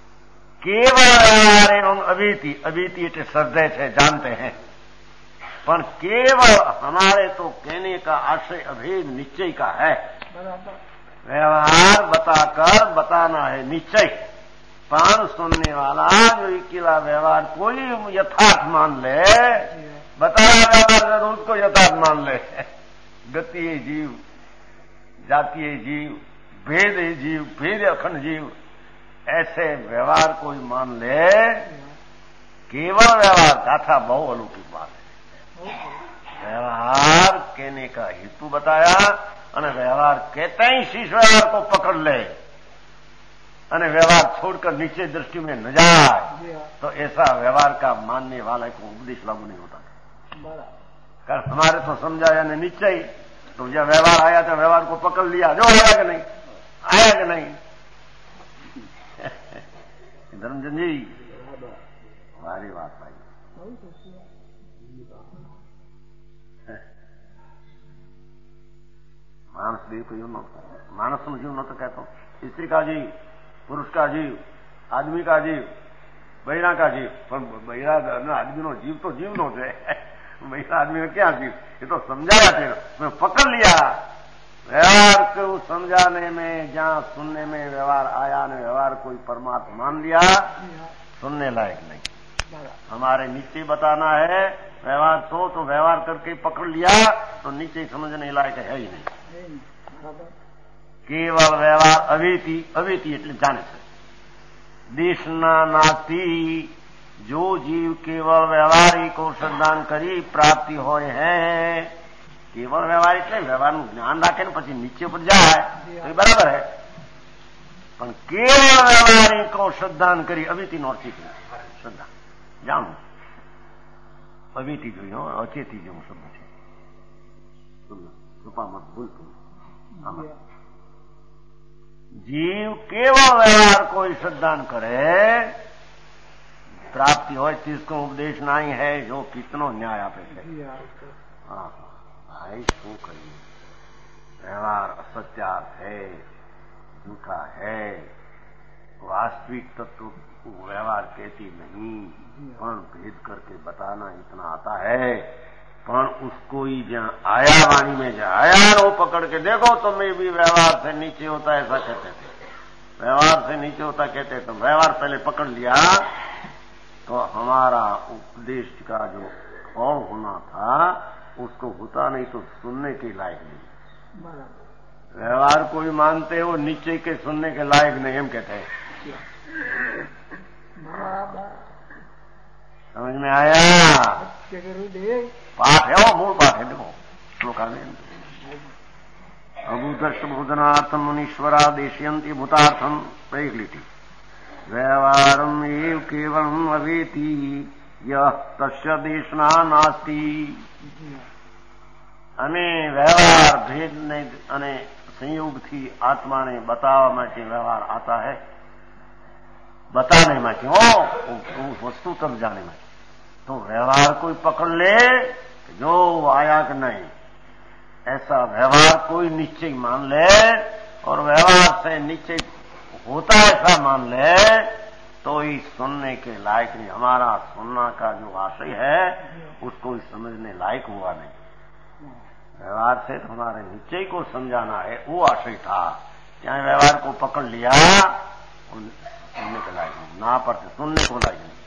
केवल अभीति, अभीति इट श्रद्धे से जानते हैं, पर केवल हमारे तो कहने का आशय अभेद निश्चय का है। व्यवहार बताकर बताना है निश्चय, पान सुनने वाला जो अकेला व्यवहार कोई यथार्थ मान ले, बताया व्यवहार उसको यथार्थ मान ले, गति है जीव, जाति है जीव, भेद है जीव, भेद अखंड जीव, ऐसे व्यवहार कोई मान ले, केवल व्यवहार गाथा बहु अलौकिक बात है। व्यवहार कहने का हेतु बताया, અને व्यवहार कहते ही शीश व्यवहार को पकड़ ले, અને व्यवहार छोड़कर नीचे दृष्टि में न जाए, तो ऐसा व्यवहार का मानने वाले को उपदेश लागू नहीं होता। कारण हमारे तो समझाया ने निश्चय, तो जब व्यवहार आया तो व्यवहार को पकड़ लिया, जो आया कि नहीं, आया कि नहीं। धर्मचंद जी, हमारी बात भाई, मानस देव को यूं नहोता, मानस जीव न तो कहता हूं, स्त्री का जीव, पुरुष का जीव, आदमी का जीव, બૈરા કા જીવ, પણ બૈરા આદમીનો જીવ તો જીવનો છે. બૈરા આदमी क्या जीव, ये तो समझाया थे, मैं पकड़ लिया. व्यवहार को समझाने में, जहां सुनने में व्यवहार आया ने व्यवहार कोई परमात्मा मान लिया, सुनने लायक नहीं. हमारे नीचे बताना है व्यवहार तो व्यवहार करके पकड़ लिया तो नीचे समझने लायक है ही नहीं. केवल व्यवहार अवेती, अवेती એટલે જાણે છે. દેશના નાથી जो जीव केवल व्यवहारिक को श्रद्धान करी प्राप्ति होय है. केवल व्यवहार એટલે વ્યવહારનું જ્ઞાન રાખે ને પછી નીચે પર જાય તો બરાબર है. પણ કેવળ વ્યવહારિક को श्रद्धान करी अवेती નો અર્થ શ્રદ્ધા જાણું. અવેતી જોયું, અચેતી જેવું શબ્દ છે. કૃપામાં ભૂલતું जीव केवल व्यवहार कोई श्रद्धान करे प्राप्ति हो, जिसको उपदेश नहीं है जो कितनो न्याय आपे है. हाँ भाई शू करिए, व्यवहार असत्यार्थ है, झूठा है. वास्तविक तत्व व्यवहार कहती नहीं, पण भेद करके बताना इतना आता है. पण उसको ही जहां आया वाणी में जहां आया वो पकड़ के देखो तो मैं भी व्यवहार से नीचे होता है ऐसा कहते थे. व्यवहार से नीचे होता कहते तो व्यवहार पहले पकड़ लिया तो हमारा उपदेश का जो भाव होना था उसको होता नहीं तो सुनने के लायक नहीं. व्यवहार कोई मानते हो नीचे के सुनने के लायक नहीं, हम कहते हैं. समझ में आया? पाठ है वो, मूल पाठ है. देखो श्लोका में अभूतष्ट भूतनार्थम मुनीश्वरा देशयंती भूतार्थम प्रैक्लिटी व्यवहारम एव केवलम अवेति यह तस्य देशना नास्ति. અને વ્યવહાર ભેદને અને સંયોગથી આત્માને બતાવવા માટે વ્યવહાર आता है. बताने में क्यों वस्तु तब जाने में. तो व्यवहार कोई पकड़ ले जो आया कि नहीं ऐसा व्यवहार कोई निश्चय मान ले और व्यवहार से निश्चय होता ऐसा मान ले तो ही सुनने के लायक नहीं. हमारा सुनना का जो आशय है उसको ही समझने लायक हुआ नहीं. व्यवहार से तो हमारे निश्चय को समझाना है वो आशय था. चाहे व्यवहार को पकड़ लिया सुनने के लायक नहीं, ना पढ़ते सुनने को लायक नहीं.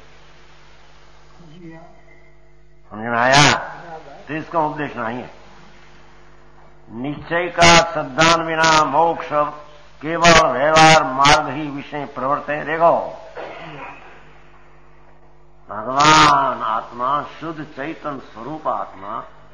समझ में आया? तो इसका उपदेश नहीं है. निश्चय का सिद्धांत बिना मोक्ष केवल व्यवहार मार्ग ही विषय प्रवर्ते. देखो भगवान आत्मा शुद्ध चैतन्य स्वरूप आत्मा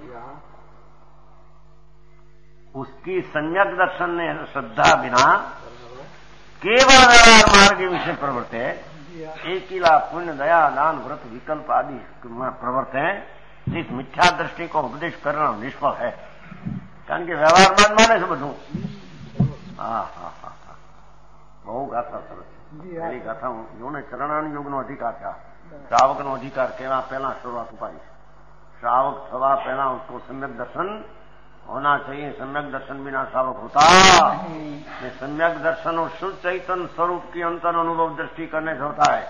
उसकी सम्यक दर्शन ने श्रद्धा बिना केवल व्यवहार मार्ग के विषय प्रवर्ते. एकिला पुण्य दया दान व्रत विकल्प आदि प्रवर्ते. इस मिथ्या दृष्टि को उपदेश करना निष्फल है. कारण કે વ્યવહાર માને છે બધું. હા હા હા હા બહુ ગાથા સરસ. પેલી ગાથા જોને ચરણાન યોગનો અધિકાર था. श्रावकનો અધિકાર કેવા પહેલા શરૂઆત ઉપાડી. श्रावक થવા પહેલા उसको सम्यक दर्शन होना चाहिए. सम्यक दर्शन बिना श्रावक होता नहीं. सम्यक दर्शन और शुद्ध चैतन्य स्वरूप की अंतर अनुभव दृष्टि करने से होता है.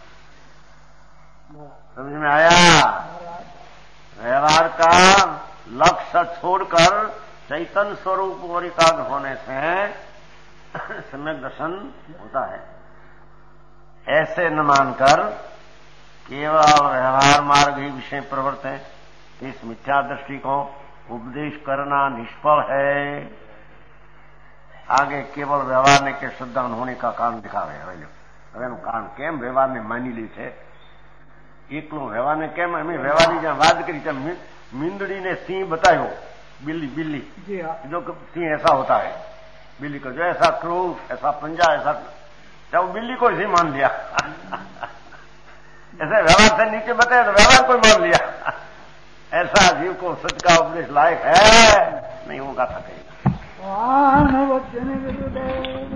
समझ में आया? व्यवहार का लक्ष्य छोड़कर चैतन्य स्वरूप और एकाग्र होने से सम्यक दर्शन होता है. ऐसे न मानकर केवल व्यवहार मार्ग ही विषय प्रवृत्त है. इस मिथ्या दृष्टि को उपदेश करना निष्फल है. आगे केवल व्यवहार ने के श्रद्धान होने का कारण दिखावे. હવે કારણ કેમ વ્યવહારને માની લે છે? એકલો વ્યવહારને કેમ અમે વ્યવહારની જ્યાં વાત કરી ત્યાં મીંદડીને સિંહ બતાવ્યો. बिल्ली बिल्ली जो सिंह ऐसा होता है. बिल्ली को जो ऐसा क्रोध ऐसा पंजा ऐसा तो बिल्ली को ही मान लिया. ऐसे व्यवहार से नीचे बताया तो व्यवहार को मान लिया. ऐसा जीव को सत्य का उपदेश लायक है नहीं होगा था कहीं.